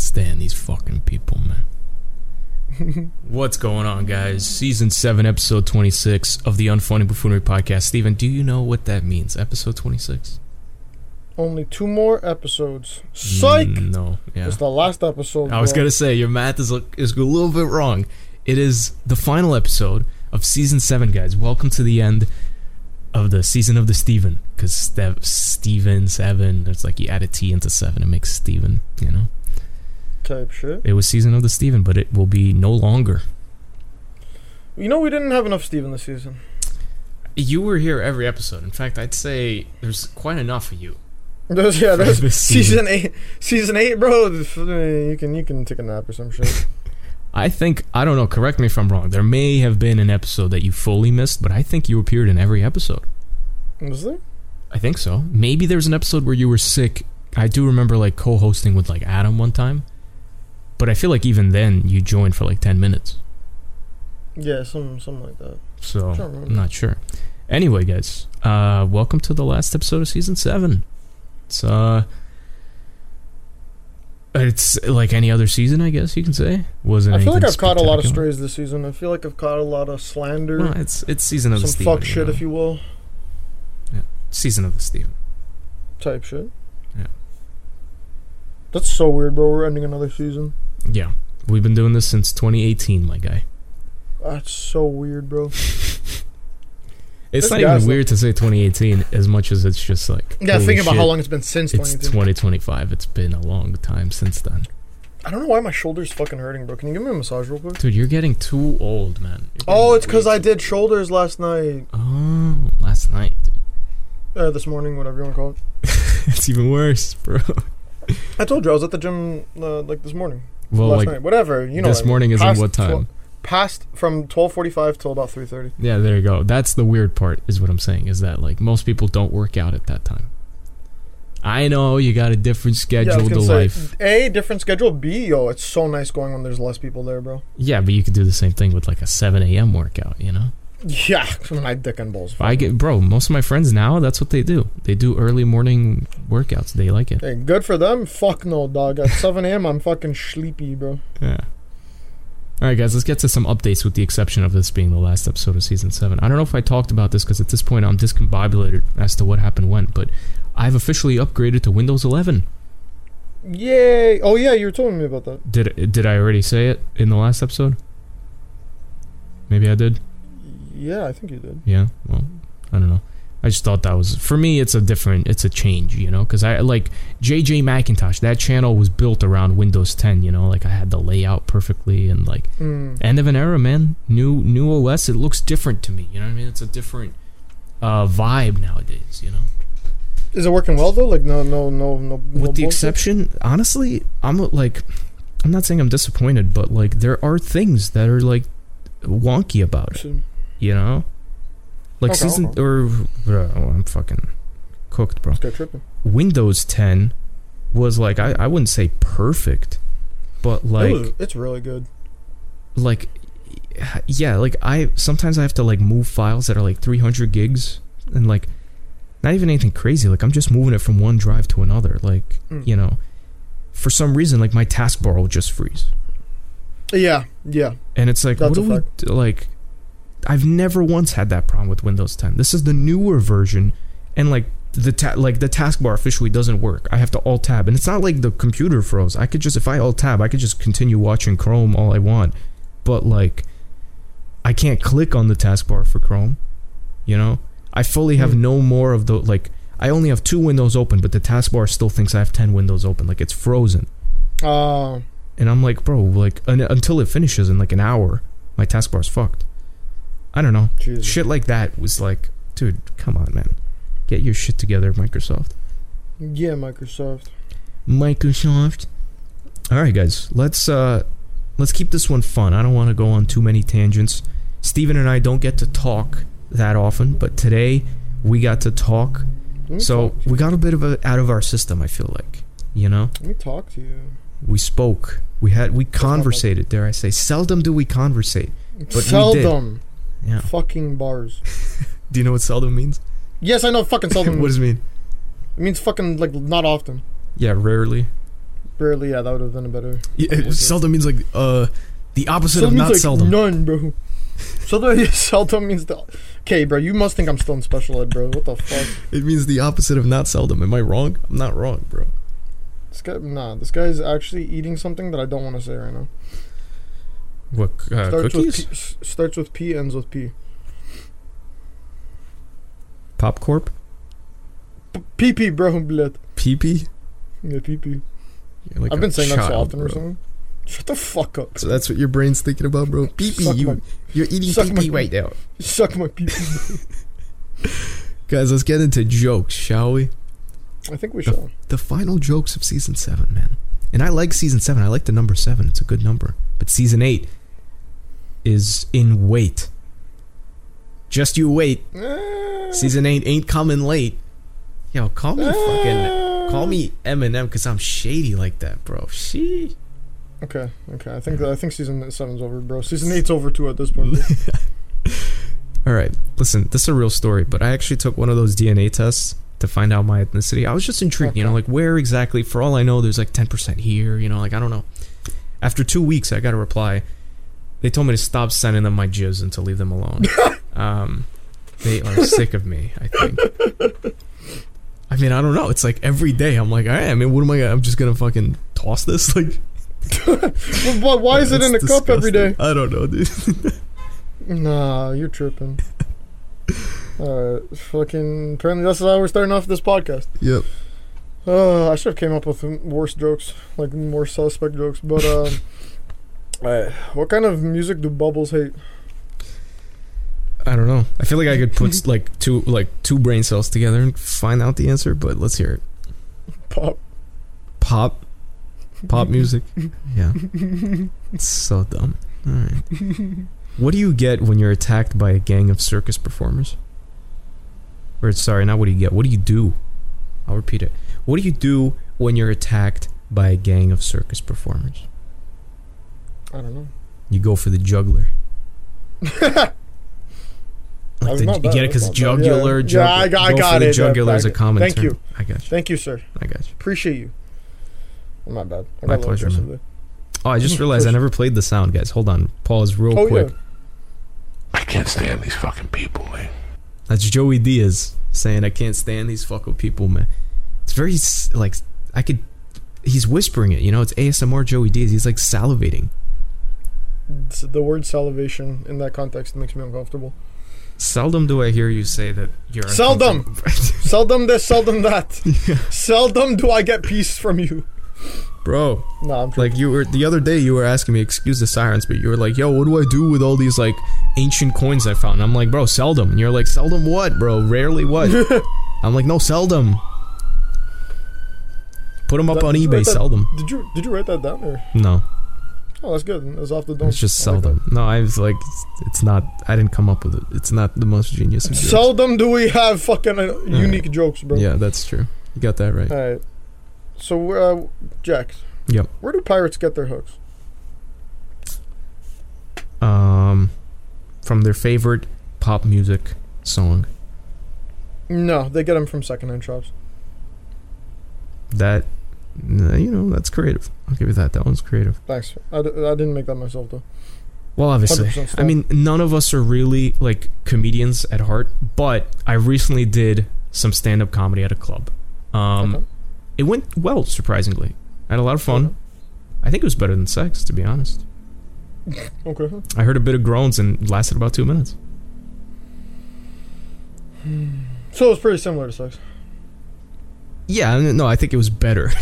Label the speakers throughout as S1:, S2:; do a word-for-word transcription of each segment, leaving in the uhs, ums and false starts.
S1: stand these fucking people, man. What's going on, guys? Season seven, episode twenty-six of the Unfunny Buffoonery Podcast. Steven, do you know what that means? Episode twenty-six?
S2: Only two more episodes. Psych!
S1: Mm, no, yeah.
S2: It's the last episode.
S1: I was
S2: bro.
S1: gonna say, your math is, is a little bit wrong. It is the final episode of season seven, guys. Welcome to the end of the season of the Steven. Because Steven, seven, it's like you add a T into seven, it makes Steven, you know?
S2: Type shit.
S1: It was season of the Steven, but it will be no longer.
S2: You know, we didn't have enough Steven this season.
S1: You were here every episode. In fact, I'd say there's quite enough of you.
S2: There's, yeah, there's
S1: this
S2: season
S1: season.
S2: eight. Season eight, bro. You can you can take a nap or some shit.
S1: I think, I don't know, correct me if I'm wrong. There may have been an episode that you fully missed, but I think you appeared in every episode.
S2: Was there?
S1: I think so. Maybe there's an episode where you were sick. I do remember like co-hosting with like Adam one time. But I feel like even then you joined for like ten minutes.
S2: Yeah, some something like that.
S1: So, I'm not sure. Anyway, guys, uh, welcome to the last episode of season seven. It's, uh... It's like any other season, I guess you can say. Wasn't
S2: I feel like
S1: anything
S2: I've caught a lot of
S1: spectacular.
S2: strays this season. I feel like I've caught a lot of slander.
S1: Well, it's it's season of the
S2: some
S1: Steven.
S2: fuck shit,
S1: you know?
S2: if you will.
S1: Yeah. Season of the Steven.
S2: Type shit.
S1: Yeah.
S2: That's so weird, bro. We're ending another season.
S1: Yeah. We've been doing this since twenty eighteen, my guy.
S2: That's so weird, bro.
S1: It's
S2: This
S1: not
S2: guy's
S1: even weird to say twenty eighteen as much as it's just like...
S2: Yeah,
S1: holy
S2: think about
S1: shit,
S2: how long it's been since
S1: it's
S2: twenty eighteen.
S1: twenty twenty-five. It's been a long time since then.
S2: I don't know why my shoulder's fucking hurting, bro. Can you give me a massage real quick?
S1: Dude, you're getting too old, man. You're
S2: Oh,
S1: getting
S2: it's because
S1: way
S2: I
S1: too-
S2: did shoulders last night.
S1: Oh, last night, dude.
S2: Uh, this morning, whatever you want to call it.
S1: It's even worse, bro.
S2: I told you I was at the gym uh, like this morning.
S1: Well,
S2: last
S1: like,
S2: night. Whatever. You know
S1: this
S2: what I mean.
S1: morning is in
S2: Past
S1: what time?
S2: twelve Past from twelve forty-five till about three thirty.
S1: Yeah, there you go. That's the weird part, is what I'm saying, is that, like, most people don't work out at that time. I know, you got a different schedule
S2: Yeah, I was
S1: to
S2: gonna say,
S1: life.
S2: A, different schedule. B, yo, it's so nice going when there's less people there, bro.
S1: Yeah, but you could do the same thing with, like, a seven a.m. workout, you know?
S2: Yeah, my dick and balls.
S1: I get, bro, most of my friends now, that's what they do. They do early morning workouts. They like it.
S2: Hey, good for them. Fuck no, dog. At seven a.m., I'm fucking sleepy, bro.
S1: Yeah. Alright, guys, let's get to some updates with the exception of this being the last episode of Season seven. I don't know if I talked about this because at this point I'm discombobulated as to what happened when, but I've officially upgraded to Windows eleven.
S2: Yay! Oh, yeah, you were telling me about that.
S1: Did did I already say it in the last episode? Maybe I did?
S2: Yeah, I think you did.
S1: Yeah, well, I don't know. I just thought that was, for me, it's a different, it's a change, you know, because I, like, J J Macintosh, that channel was built around Windows ten, you know, like, I had the layout perfectly, and, like,
S2: Mm.
S1: end of an era, man. New new O S, it looks different to me, you know what I mean? It's a different uh, vibe nowadays, you know?
S2: Is it working well, though? Like, no, no, no, no.
S1: With
S2: no
S1: the
S2: bullshit?
S1: exception, honestly, I'm, like, I'm not saying I'm disappointed, but, like, there are things that are, like, wonky about it, you know? Like,
S2: Okay,
S1: season,
S2: okay.
S1: or, bro, oh, I'm fucking cooked, bro.
S2: Let's get tripping.
S1: Windows ten was, like, I, I wouldn't say perfect, but, like,
S2: it was, it's really good.
S1: like, yeah, like, I, sometimes I have to, like, move files that are, like, three hundred gigs, and, like, not even anything crazy, like, I'm just moving it from one drive to another, like,
S2: Mm.
S1: you know, for some reason, like, my taskbar will just freeze.
S2: Yeah, yeah.
S1: And it's like,
S2: That's
S1: what
S2: a
S1: do we,
S2: fact.
S1: do, like, I've never once had that problem with Windows ten. This is the newer version, and, like, the ta- like the taskbar officially doesn't work. I have to alt tab, and it's not like the computer froze. I could just, if I alt tab, I could just continue watching Chrome all I want, but, like, I can't click on the taskbar for Chrome, you know? I fully have
S2: Hmm.
S1: no more of the, like, I only have two windows open, but the taskbar still thinks I have ten windows open, like, it's frozen.
S2: Uh,
S1: And I'm like, bro, like, un- until it finishes in, like, an hour, my taskbar's fucked. I don't know.
S2: Jesus.
S1: Shit like that was like, dude, come on, man. Get your shit together, Microsoft.
S2: Yeah, Microsoft.
S1: Microsoft. Alright, guys. Let's, uh, let's keep this one fun. I don't want to go on too many tangents. Steven and I don't get to talk that often, but today we got to talk.
S2: Let me
S1: So,
S2: talk to
S1: we
S2: you.
S1: got a bit of a, out of our system, I feel like. You know?
S2: Let me talk to you.
S1: We spoke. We had, we
S2: not bad.
S1: conversated, dare I say. Seldom do we conversate. But we did.
S2: Seldom.
S1: Yeah.
S2: Fucking bars.
S1: Do you know what seldom means?
S2: Yes, I know fucking seldom.
S1: What does it mean?
S2: It means fucking, like, not often.
S1: Yeah, rarely.
S2: Rarely, yeah, that would have been a better.
S1: Yeah, seldom means like uh, the opposite
S2: Seldom
S1: of not
S2: means, like,
S1: seldom.
S2: None, bro. Seldom, seldom means the. Okay, bro, you must think I'm still in special ed, bro. What the fuck?
S1: It means the opposite of not seldom. Am I wrong? I'm not wrong, bro.
S2: This guy, nah, this guy is actually eating something that I don't want to say right now.
S1: What uh,
S2: Starts
S1: cookies?
S2: with P, s- starts with P, ends with P.
S1: Popcorp?
S2: P P, bro, blood.
S1: P P?
S2: Yeah, P P.
S1: You're like
S2: I've
S1: a
S2: been saying that so
S1: child,
S2: often or
S1: bro.
S2: something. Shut the fuck up.
S1: So that's what your brain's thinking about, bro. Pee pee,
S2: Suck
S1: you
S2: my-
S1: you're eating
S2: suck
S1: pee
S2: my-
S1: pee right now.
S2: Suck my P P.
S1: Guys, let's get into jokes, shall we?
S2: I think we shall.
S1: The final jokes of season seven, man. And I like season seven. I like the number seven. It's a good number. But season eight is in wait. Just you wait.
S2: Eh,
S1: Season eight ain't coming late. Yo, call me
S2: eh.
S1: fucking call me Eminem because I'm shady like that, bro. She.
S2: Okay, okay. I think that, I think season seven's over, bro. Season eight's over too at this point. Bro.
S1: All right, listen. This is a real story, but I actually took one of those D N A tests to find out my ethnicity. I was just intrigued, you know, like where exactly. For all I know, there's like ten percent here. You know, like I don't know. After two weeks, I got a reply. They told me to stop sending them my jizz and to leave them alone. um, they are sick of me, I think. I mean, I don't know. It's like every day I'm like, all right, I mean, what am I gonna, I'm just gonna fucking toss this? Like,
S2: But why is it in a
S1: it's
S2: cup every day?
S1: disgusting. I don't know, dude.
S2: Nah, you're tripping. Alright, fucking. Apparently, that's how we're starting off this podcast.
S1: Yep.
S2: Uh, I should have came up with worse jokes, like more suspect jokes. But um, alright, what kind of music do Bubbles hate?
S1: I don't know. I feel like I could put like two like two brain cells together and find out the answer, but let's hear it.
S2: Pop.
S1: Pop. Pop music. Yeah. It's so dumb. Alright. What do you get when you're attacked by a gang of circus performers? Or, sorry, not what do you get. What do you do? I'll repeat it. What do you do when you're attacked by a gang of circus performers?
S2: I don't know.
S1: You go for the juggler. Like
S2: That's
S1: the,
S2: not
S1: you
S2: bad,
S1: get it
S2: that's
S1: because
S2: not bad.
S1: jugular,
S2: Yeah.
S1: juggler.
S2: Yeah, I got- I
S1: go
S2: got
S1: for the
S2: it.
S1: jugular
S2: Yeah,
S1: is a
S2: thank-
S1: common
S2: thank
S1: term.
S2: you.
S1: I got you.
S2: Thank you, sir.
S1: I got you.
S2: Appreciate you. My bad. I
S1: My
S2: got a little
S1: pleasure,
S2: aggressive
S1: man.
S2: there.
S1: Oh, I just realized I never played the sound, guys. Hold on. Pause real
S2: Oh,
S1: quick.
S2: yeah.
S3: I can't stand these fucking people, man.
S1: That's Joey Diaz saying, I can't stand these fucking people, man. It's very, s- like, I could... He's whispering it, you know? It's A S M R Joey Diaz. He's, like, salivating.
S2: S- The word salivation in that context makes me uncomfortable.
S1: Seldom do I hear you say that you're...
S2: Seldom.
S1: uncomfortable.
S2: Seldom this, seldom that. Seldom do I get peace from you.
S1: Bro,
S2: Nah, I'm
S1: like, you were... The other day, you were asking me, excuse the sirens, but you were like, yo, what do I do with all these, like, ancient coins I found? And I'm like, bro, seldom. And you're like, seldom what, bro? Rarely what? I'm like, no, seldom. Put them up
S2: That-
S1: on
S2: did you
S1: eBay,
S2: write that-
S1: seldom.
S2: Did you did you write that down or?
S1: No.
S2: Oh, that's good. That's off the dome.
S1: It's just
S2: I like
S1: seldom. No, I was like, it's not. I didn't come up with it. It's not the most genius of
S2: that.
S1: jokes.
S2: Seldom do we have fucking uh, unique jokes, bro.
S1: Yeah, that's true. You got that right.
S2: All right. So, uh, Jack.
S1: Yep.
S2: Where do pirates get their hooks?
S1: Um, from their favorite pop music song.
S2: No, they get them from secondhand shops.
S1: That, uh, you know, that's creative. I'll give you that. That one's creative.
S2: Thanks. I, d- I didn't make that myself though.
S1: Well, obviously.
S2: one hundred percent
S1: I
S2: stop.
S1: mean, none of us are really like comedians at heart, but I recently did some stand-up comedy at a club. Um,
S2: Okay.
S1: It went well, surprisingly. I had a lot of fun.
S2: Okay.
S1: I think it was better than sex, to be honest.
S2: Okay.
S1: I heard a bit of groans and it lasted about two minutes.
S2: So it's pretty similar to sex.
S1: Yeah, n- no, I think it was better.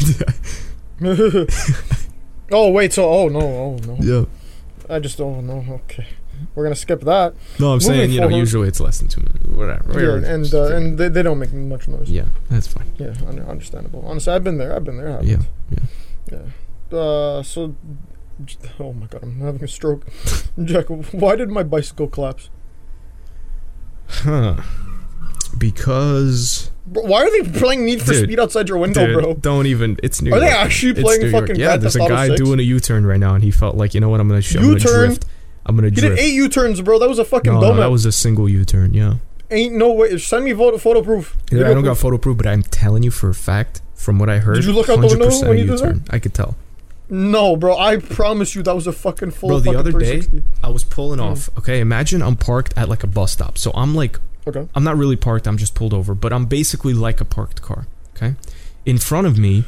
S2: Oh wait, so oh no, oh no.
S1: yeah.
S2: I just oh no. Okay, we're gonna skip that.
S1: No, I'm
S2: Moving
S1: saying, you know,
S2: forward-
S1: usually it's less than two minutes. Whatever. whatever.
S2: Yeah, and uh, and they, they don't make much noise.
S1: yeah, that's fine.
S2: Yeah, un- understandable. Honestly, I've been there. I've been there. I've
S1: Yeah,
S2: been-
S1: yeah.
S2: Yeah. Uh, so, oh my god, I'm having a stroke. Jack, why did my bicycle collapse?
S1: Huh. Because...
S2: Bro, why are they playing Need for
S1: Dude,
S2: Speed outside your window,
S1: Dude,
S2: bro?
S1: don't even... It's New
S2: Are they
S1: York.
S2: actually
S1: It's
S2: playing
S1: New York.
S2: fucking
S1: Yeah,
S2: Grand
S1: there's a
S2: Theft Auto
S1: guy
S2: six?
S1: doing a U-turn right now, and he felt like, you know what, I'm gonna, sh- I'm gonna
S2: U-turn?
S1: drift. I'm gonna
S2: He
S1: drift.
S2: did eight U-turns, bro. That was a fucking
S1: no,
S2: donut.
S1: no, that was a single U-turn, yeah.
S2: Ain't no way. Send me photo, photo proof.
S1: Yeah,
S2: Video
S1: I don't got
S2: proof.
S1: photo proof, but I'm telling you for a fact, From what I heard,
S2: Did you look out the window when you did
S1: U-turn. I could tell.
S2: No, bro. I promise you that was a fucking full.
S1: Bro, the
S2: fucking
S1: other day
S2: three sixty.
S1: I was pulling
S2: Mm.
S1: off. Okay, imagine I'm parked at like a bus stop. So I'm like,
S2: Okay.
S1: I'm not really parked. I'm just pulled over, but I'm basically like a parked car. Okay, in front of me,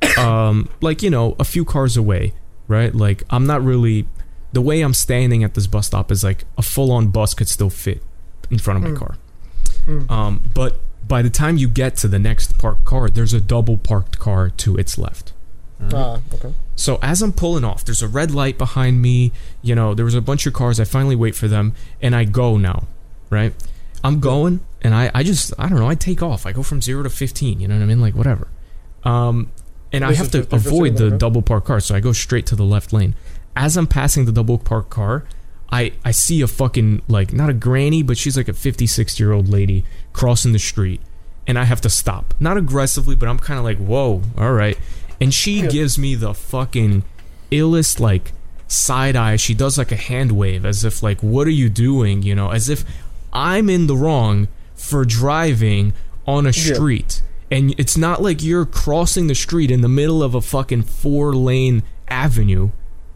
S1: um, like you know, a few cars away, right? Like I'm not really. The way I'm standing at this bus stop is like a full-on bus could still fit in front of my
S2: Mm.
S1: car.
S2: Mm.
S1: Um, but by the time you get to the next parked car, there's a double parked car to its left.
S2: Ah, okay.
S1: So as I'm pulling off, there's a red light behind me. You know, there was a bunch of cars. I finally wait for them, and I go now, right? I'm going, and I, I just, I don't know, I take off. I go from zero to fifteen, you know what I mean? Like, whatever. Um, and I
S2: This
S1: have
S2: is
S1: to
S2: fifty percent,
S1: avoid the
S2: okay.
S1: double parked car, so I go straight to the left lane. As I'm passing the double parked car, I, I see a fucking, like, not a granny, but she's like a fifty, sixty-year-old lady crossing the street, and I have to stop. Not aggressively, but I'm kind of like, whoa, all right. And she
S2: Yeah.
S1: gives me the fucking illest, like, side eye. She does, like, a hand wave, as if, like, what are you doing, you know? As if I'm in the wrong for driving on a
S2: Yeah.
S1: street. And it's not like you're crossing the street in the middle of a fucking four-lane avenue.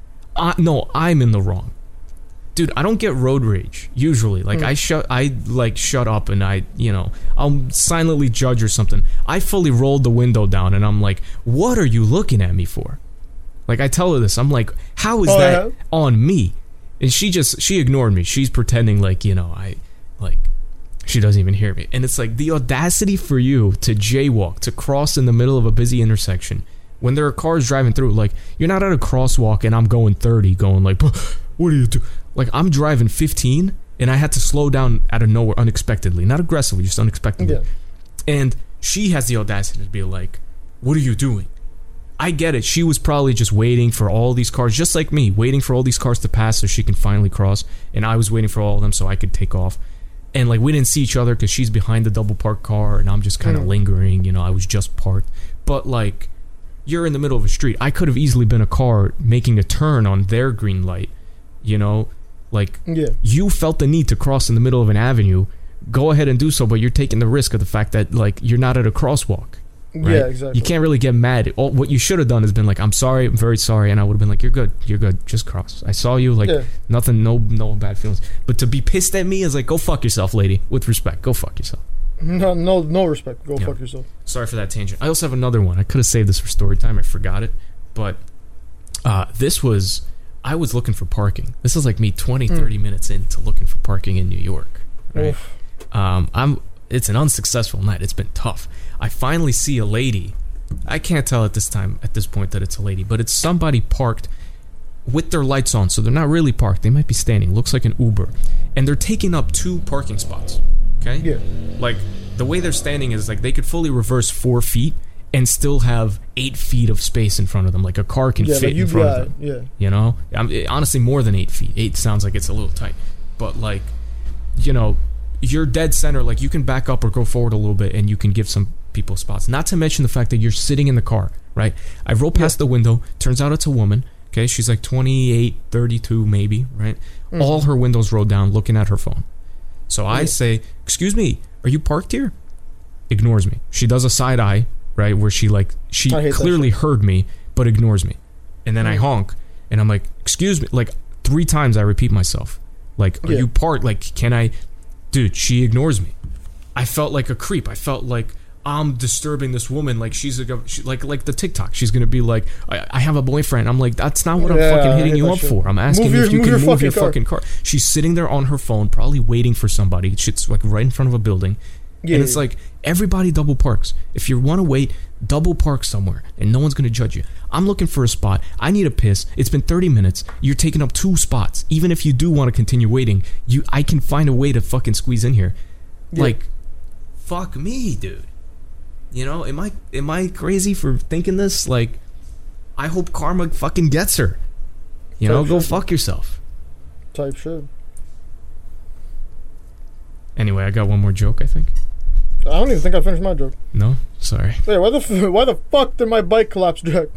S1: I, no, I'm in the wrong. Dude, I don't get road rage usually. Like
S2: Mm.
S1: I shut, I like shut up and I, you know, I'll silently judge or something. I fully rolled the window down and I'm like, "What are you looking at me for?" Like I tell her this. I'm like, "How is
S2: Oh,
S1: that
S2: yeah?
S1: on me?" And she just she ignored me. She's pretending like you know I, like, she doesn't even hear me. And it's like the audacity for you to jaywalk, to cross in the middle of a busy intersection when there are cars driving through. Like you're not at a crosswalk and I'm going thirty, going like, "What are you doing?" Like I'm driving fifteen and I had to slow down out of nowhere unexpectedly, not aggressively, just unexpectedly.
S2: Yeah.
S1: And she has the audacity to be like, "What are you doing?" I get it. She was probably just waiting for all these cars, just like me, waiting for all these cars to pass so she can finally cross. And I was waiting for all of them so I could take off. And like we didn't see each other because she's behind the double parked car and I'm just kind of
S2: Mm.
S1: lingering. You know, I was just parked. But like, you're in the middle of a street. I could have easily been a car making a turn on their green light. You know, like
S2: Yeah.
S1: you felt the need to cross in the middle of an avenue. Go ahead and do so, but you're taking the risk of the fact that like you're not at a crosswalk. Right?
S2: Yeah, exactly.
S1: You can't really get mad. All, what you should have done is been like, "I'm sorry, I'm very sorry," and I would have been like, "You're good, you're good, just cross. I saw you, like
S2: Yeah.
S1: nothing, no, no bad feelings." But to be pissed at me is like, "Go fuck yourself, lady." With respect, go fuck yourself.
S2: No, no, no respect. Go
S1: Yeah.
S2: fuck yourself.
S1: Sorry for that tangent. I also have another one. I could have saved this for story time. I forgot it, but uh, this was. I was looking for parking. This is like me twenty,
S2: Mm.
S1: thirty minutes into looking for parking in New York. Right.
S2: Oof.
S1: Um, I'm. It's an unsuccessful night. It's been tough. I finally see a lady. I can't tell at this time, at this point, that it's a lady, but it's somebody parked with their lights on, so they're not really parked. They might be standing. Looks like an Uber, and they're taking up two parking spots. Okay.
S2: Yeah.
S1: Like the way they're standing is like they could fully reverse four feet and still have eight feet of space in front of them. Like a car can
S2: Yeah,
S1: fit
S2: like
S1: in
S2: you
S1: front
S2: got,
S1: of them.
S2: yeah.
S1: You know, I'm, honestly, more than eight feet. Eight sounds like it's a little tight, but like, you know, you're dead center. Like you can back up or go forward a little bit, and you can give some people spots. Not to mention the fact that you're sitting in the car, right? I roll past
S2: Yeah.
S1: the window. Turns out it's a woman. Okay, she's like twenty-eight, thirty-two, maybe, right?
S2: Mhm.
S1: All her windows rolled down, looking at her phone. So I
S2: Yeah.
S1: say, "Excuse me, are you parked here?" Ignores me. She does a side eye, right, where she like she
S2: I hate that
S1: clearly heard me, but ignores me. And then I
S2: Mm.
S1: honk, and I'm like, "Excuse me," like three times. I repeat myself, like, "Are
S2: Yeah.
S1: you parked? Like, can I?" Dude, she ignores me. I felt like a creep. I felt like I'm disturbing this woman. Like she's a, she, like like the TikTok. She's gonna be like, I, I have a boyfriend. I'm like, that's not what I'm
S2: Yeah,
S1: fucking
S2: I
S1: hitting
S2: hate
S1: you
S2: that
S1: up
S2: shit.
S1: for. I'm asking
S2: Move
S1: you
S2: your-
S1: if you
S2: move
S1: can
S2: your
S1: move your
S2: fucking car.
S1: fucking car. She's sitting there on her phone, probably waiting for somebody. She's like right in front of a building.
S2: Yeah.
S1: And it's like everybody double parks. If you want to wait, double park somewhere, and no one's gonna judge you. I'm looking for a spot. I need a piss. It's been thirty minutes. You're taking up two spots. Even if you do want to continue waiting, you I can find a way to fucking squeeze in here.
S2: Yeah.
S1: Like, fuck me, dude. You know, am I am I crazy for thinking this? Like, I hope karma fucking gets her. You know,
S2: Type
S1: go
S2: shit.
S1: fuck yourself.
S2: Type shit.
S1: Anyway, I got one more joke. I think.
S2: I don't even think I finished my joke.
S1: No, sorry.
S2: Hey, why the f- why the fuck did my bike collapse, Jack?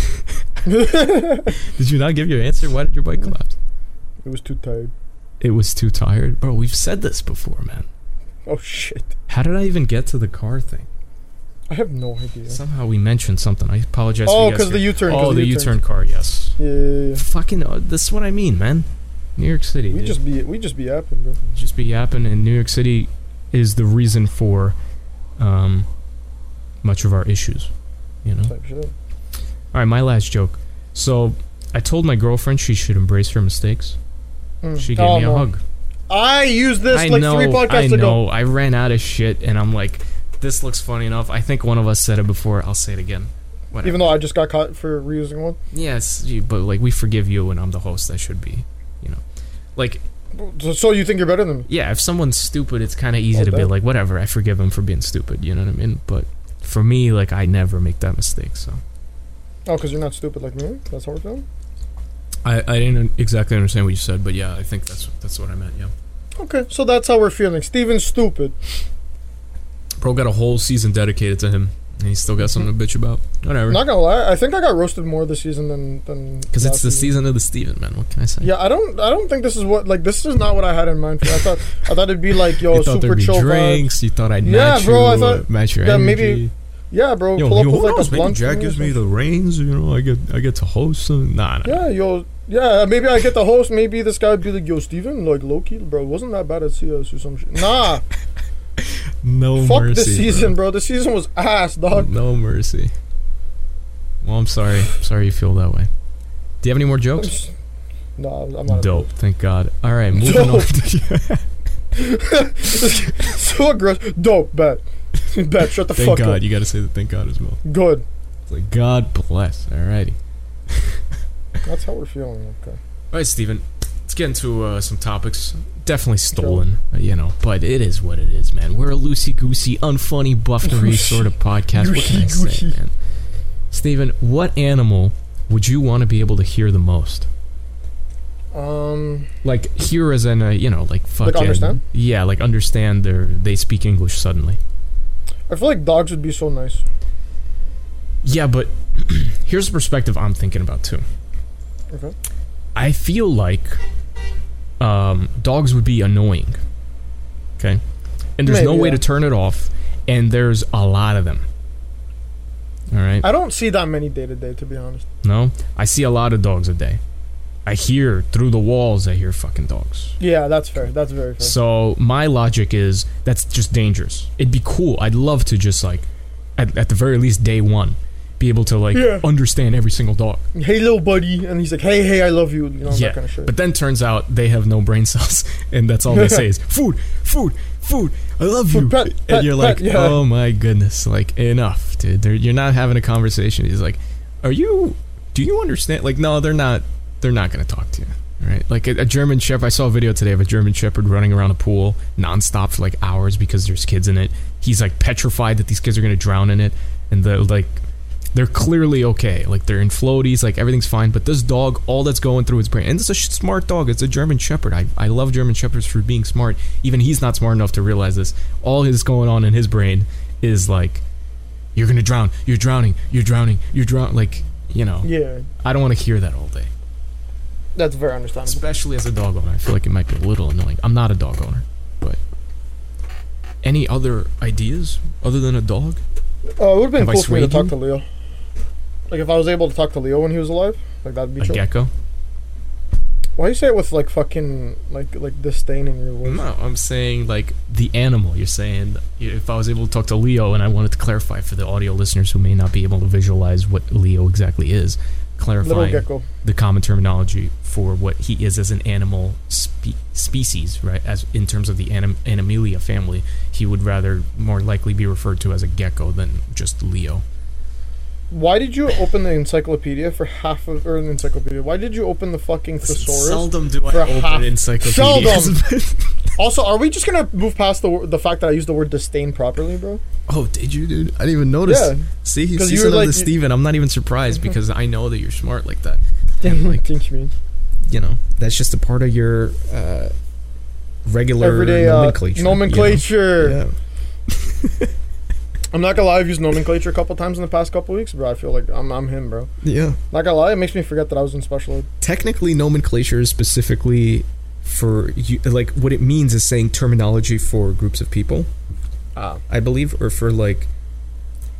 S1: Did you not give your answer? Why did your bike collapse?
S2: It was too tired.
S1: It was too tired, bro. We've said this before, man.
S2: Oh shit.
S1: How did I even get to the car thing?
S2: I have no idea.
S1: Somehow we mentioned something. I apologize.
S2: Oh,
S1: for you guys
S2: because the
S1: here.
S2: U-turn.
S1: Oh,
S2: 'cause
S1: the
S2: U-turn.
S1: U-turn car. Yes.
S2: Yeah, yeah, yeah.
S1: Fucking. Uh, this is what I mean, man. New York City.
S2: We
S1: dude.
S2: just be we just be yapping, bro.
S1: just be yapping, and New York City is the reason for um, much of our issues. You know.
S2: Type shit.
S1: All right, my last joke. So I told my girlfriend she should embrace her mistakes.
S2: Mm.
S1: She gave
S2: Oh,
S1: me a
S2: no.
S1: hug.
S2: I used this
S1: I
S2: like
S1: know,
S2: three podcasts
S1: I
S2: ago.
S1: know. I ran out of shit, and I'm like, this looks funny enough. I think one of us said it before. I'll say it again. Whatever.
S2: Even though I just got caught for reusing one.
S1: Yes, you- but like we forgive you, and I'm the host. That should be, you know, like
S2: So, so you think you're better than me?
S1: yeah. If someone's stupid, it's kind of easy
S2: Oh,
S1: to be
S2: that-
S1: like, whatever. I forgive him for being stupid. You know what I mean? But for me, like I never make that mistake. So
S2: Oh, because you're not stupid like me? That's how we're feeling?
S1: I I didn't exactly understand what you said, but yeah, I think that's that's what I meant. Yeah.
S2: Okay, so that's how we're feeling. Steven's stupid.
S1: Bro got a whole season dedicated to him, and he still got something to bitch about. Whatever.
S2: Not gonna lie, I think I got roasted more this season than than
S1: Because it's
S2: last
S1: the season of the Steven, man. What can I say?
S2: Yeah, I don't I don't think this is what like this is not what I had in mind for you. I thought I thought it'd be like yo
S1: You thought
S2: super
S1: there'd be
S2: chill
S1: drinks. You thought I'd
S2: Yeah,
S1: match
S2: bro,
S1: you,
S2: I thought-
S1: match your
S2: yeah,
S1: energy.
S2: maybe- Yeah, bro.
S1: Yo,
S2: pull up
S1: yo,
S2: with
S1: who
S2: like
S1: knows?
S2: a
S1: Maybe
S2: blunt
S1: Jack
S2: for
S1: gives me
S2: or
S1: the reins. You know, I get I get to host. Some, nah, nah.
S2: Yeah, yo, yeah, maybe I get the host. Maybe this guy would be like, yo, Steven, like low key, bro, wasn't that bad at C S or some shit. Nah,
S1: No
S2: fuck
S1: mercy.
S2: this season, bro. This season was ass, dog.
S1: No mercy. Well, I'm sorry. I'm sorry you feel that way. Do you have any more jokes?
S2: Nah, I'm not.
S1: Dope. Thank God. All right, moving
S2: Dope.
S1: on.
S2: So aggressive. Dope, bet. Bet, shut the
S1: Thank
S2: fuck
S1: God.
S2: up.
S1: You got to say the thank God as well.
S2: Good.
S1: It's like God bless. Alrighty.
S2: That's how we're feeling, okay.
S1: All right, Steven. Let's get into uh, some topics. Definitely stolen, uh, you know, but it is what it is, man. We're a loosey-goosey, unfunny, buffery sort of podcast. What can I say,
S2: Loosey-goosey.
S1: man? Steven, what animal would you want to be able to hear the most?
S2: Um,
S1: Like, hear as in, a, you know, like fucking...
S2: understand?
S1: Yeah, like understand their, they speak English suddenly.
S2: I feel like dogs would be so nice.
S1: Yeah, but here's the perspective I'm thinking about, too.
S2: Okay.
S1: I feel like um, dogs would be annoying. Okay? And there's no
S2: Maybe,
S1: way
S2: yeah.
S1: to turn it off, and there's a lot of them. Alright?
S2: I don't see that many day to day, to be honest.
S1: No? I see a lot of dogs a day. I hear through the walls, I hear fucking dogs.
S2: Yeah, that's fair. That's very fair.
S1: So my logic is that's just dangerous. It'd be cool. I'd love to just like, at, at the very least, day one, be able to like
S2: Yeah.
S1: understand every single dog.
S2: Hey, little buddy, and he's like, hey, hey, I love you. You know,
S1: Yeah,
S2: that kind of shit.
S1: but then turns out they have no brain cells, and that's all they say is food, food, food. I love
S2: Food,
S1: you,
S2: pet,
S1: and
S2: pet,
S1: you're like,
S2: pet, yeah.
S1: oh my goodness, like enough, dude. They're, you're not having a conversation. He's like, are you? Do you understand? Like, no, they're not. They're not gonna talk to you. Right, like a, a German Shepherd. I saw a video today of a German Shepherd running around a pool nonstop for like hours because there's kids in it. He's like petrified that these kids are gonna drown in it, and the like, they're clearly okay. Like they're in floaties, like everything's fine. But this dog, all that's going through his brain, and it's a sh- smart dog. It's a German Shepherd. I I love German Shepherds for being smart. Even he's not smart enough to realize this. All is going on in his brain is like, you're gonna drown. You're drowning. You're drowning. You're drowning. Like you know.
S2: yeah,
S1: I don't want to hear that all day.
S2: that's very understandable.
S1: Especially as a dog owner, I feel like it might be a little annoying. I'm not a dog owner, but any other ideas other than a dog?
S2: Uh, it would have been
S1: Have I
S2: cool for me to
S1: swayed
S2: talk
S1: you?
S2: to Leo. Like, if I was able to talk to Leo when he was alive, like, that'd be
S1: A
S2: chill.
S1: gecko?
S2: Why you say it with, like, fucking, like, like disdain in your voice?
S1: No, I'm saying like the animal. You're saying if I was able to talk to Leo, and I wanted to clarify for the audio listeners who may not be able to visualize what Leo exactly is,
S2: Little
S1: clarifying
S2: gecko.
S1: the common terminology for what he is as an animal spe- species, right? As in terms of the anim- Animalia family, he would rather more likely be referred to as a gecko than just Leo.
S2: Why did you open the encyclopedia for half of, or an encyclopedia? Why did you open the fucking thesaurus?
S1: Seldom do I
S2: for
S1: open
S2: half-
S1: encyclopedias.
S2: Also, are we just gonna move past the wor- the fact that I used the word disdain properly, bro?
S1: Oh, did you, dude? I didn't even notice.
S2: Yeah.
S1: See, he's
S2: 'Cause you
S1: season
S2: were
S1: of
S2: like-
S1: the Steven. I'm not even surprised because I know that you're smart like that.
S2: Damn,
S1: like-
S2: thank you, man.
S1: You know, that's just a part of your uh, regular
S2: Everyday uh,
S1: nomenclature.
S2: nomenclature.
S1: You know? Yeah.
S2: I'm not gonna lie, I've used nomenclature a couple times in the past couple weeks, bro. I feel like I'm I'm him, bro.
S1: Yeah.
S2: Not gonna lie, it makes me forget that I was in special ed.
S1: Technically, nomenclature is specifically for you, like what it means is saying terminology for groups of people.
S2: Ah.
S1: I believe, or for like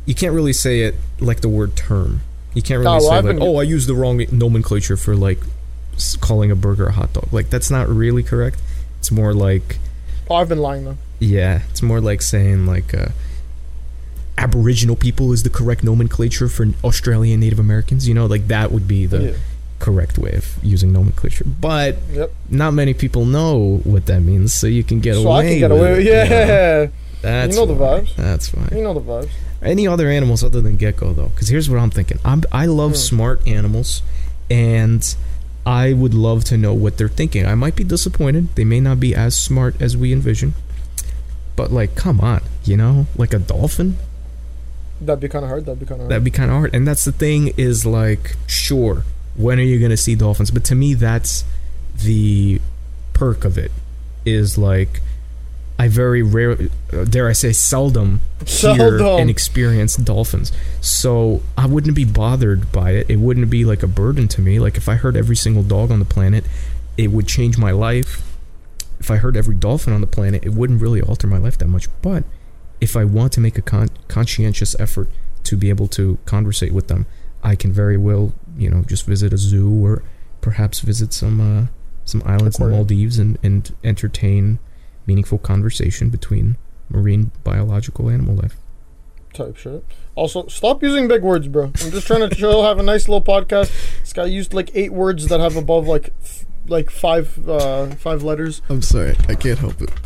S1: you can't really say it like the word term. You can't really
S2: Oh, well,
S1: say
S2: I've
S1: like,
S2: been-
S1: oh, I used the wrong nomenclature for like s- calling a burger a hot dog. Like that's not really correct. It's more like,
S2: Oh, I've been lying though.
S1: yeah, it's more like saying like uh, Aboriginal people is the correct nomenclature for Australian Native Americans. You know, like that would be the
S2: Yeah.
S1: correct way of using nomenclature. But
S2: Yep.
S1: not many people know what that means, so you can get
S2: so
S1: away
S2: I can get
S1: with
S2: away.
S1: it,
S2: With,
S1: you know?
S2: yeah.
S1: That's
S2: You know the
S1: fine.
S2: vibes.
S1: That's fine.
S2: You know the vibes.
S1: Any other animals other than gecko though? Because here's what I'm thinking. I'm I love
S2: Hmm.
S1: smart animals, and I would love to know what they're thinking. I might be disappointed. They may not be as smart as we envision. But like, come on, you know, like a dolphin.
S2: That'd be kind of hard. That'd be kind of hard.
S1: That'd be kind of hard. And that's the thing is like, sure, when are you gonna see dolphins? But to me, that's the perk of it. Is like, I very rare, dare I say, seldom hear
S2: Seldom.
S1: and experience dolphins. So I wouldn't be bothered by it. It wouldn't be like a burden to me. Like if I heard every single dog on the planet, it would change my life. If I heard every dolphin on the planet, it wouldn't really alter my life that much. But if I want to make a con- conscientious effort to be able to conversate with them, I can very well, you know, just visit a zoo or perhaps visit some uh, some islands in the
S2: Aquarium.
S1: Maldives and, and entertain meaningful conversation between marine biological animal life.
S2: Type shit. Also, stop using big words, bro. I'm just trying to chill, have a nice little podcast. This guy used like eight words that have above like f- like five uh, five letters.
S1: I'm sorry, I can't help it.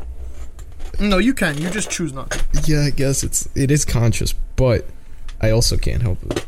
S2: No, you can. You just choose not to.
S1: Yeah, I guess it's it is conscious, but I also can't help it.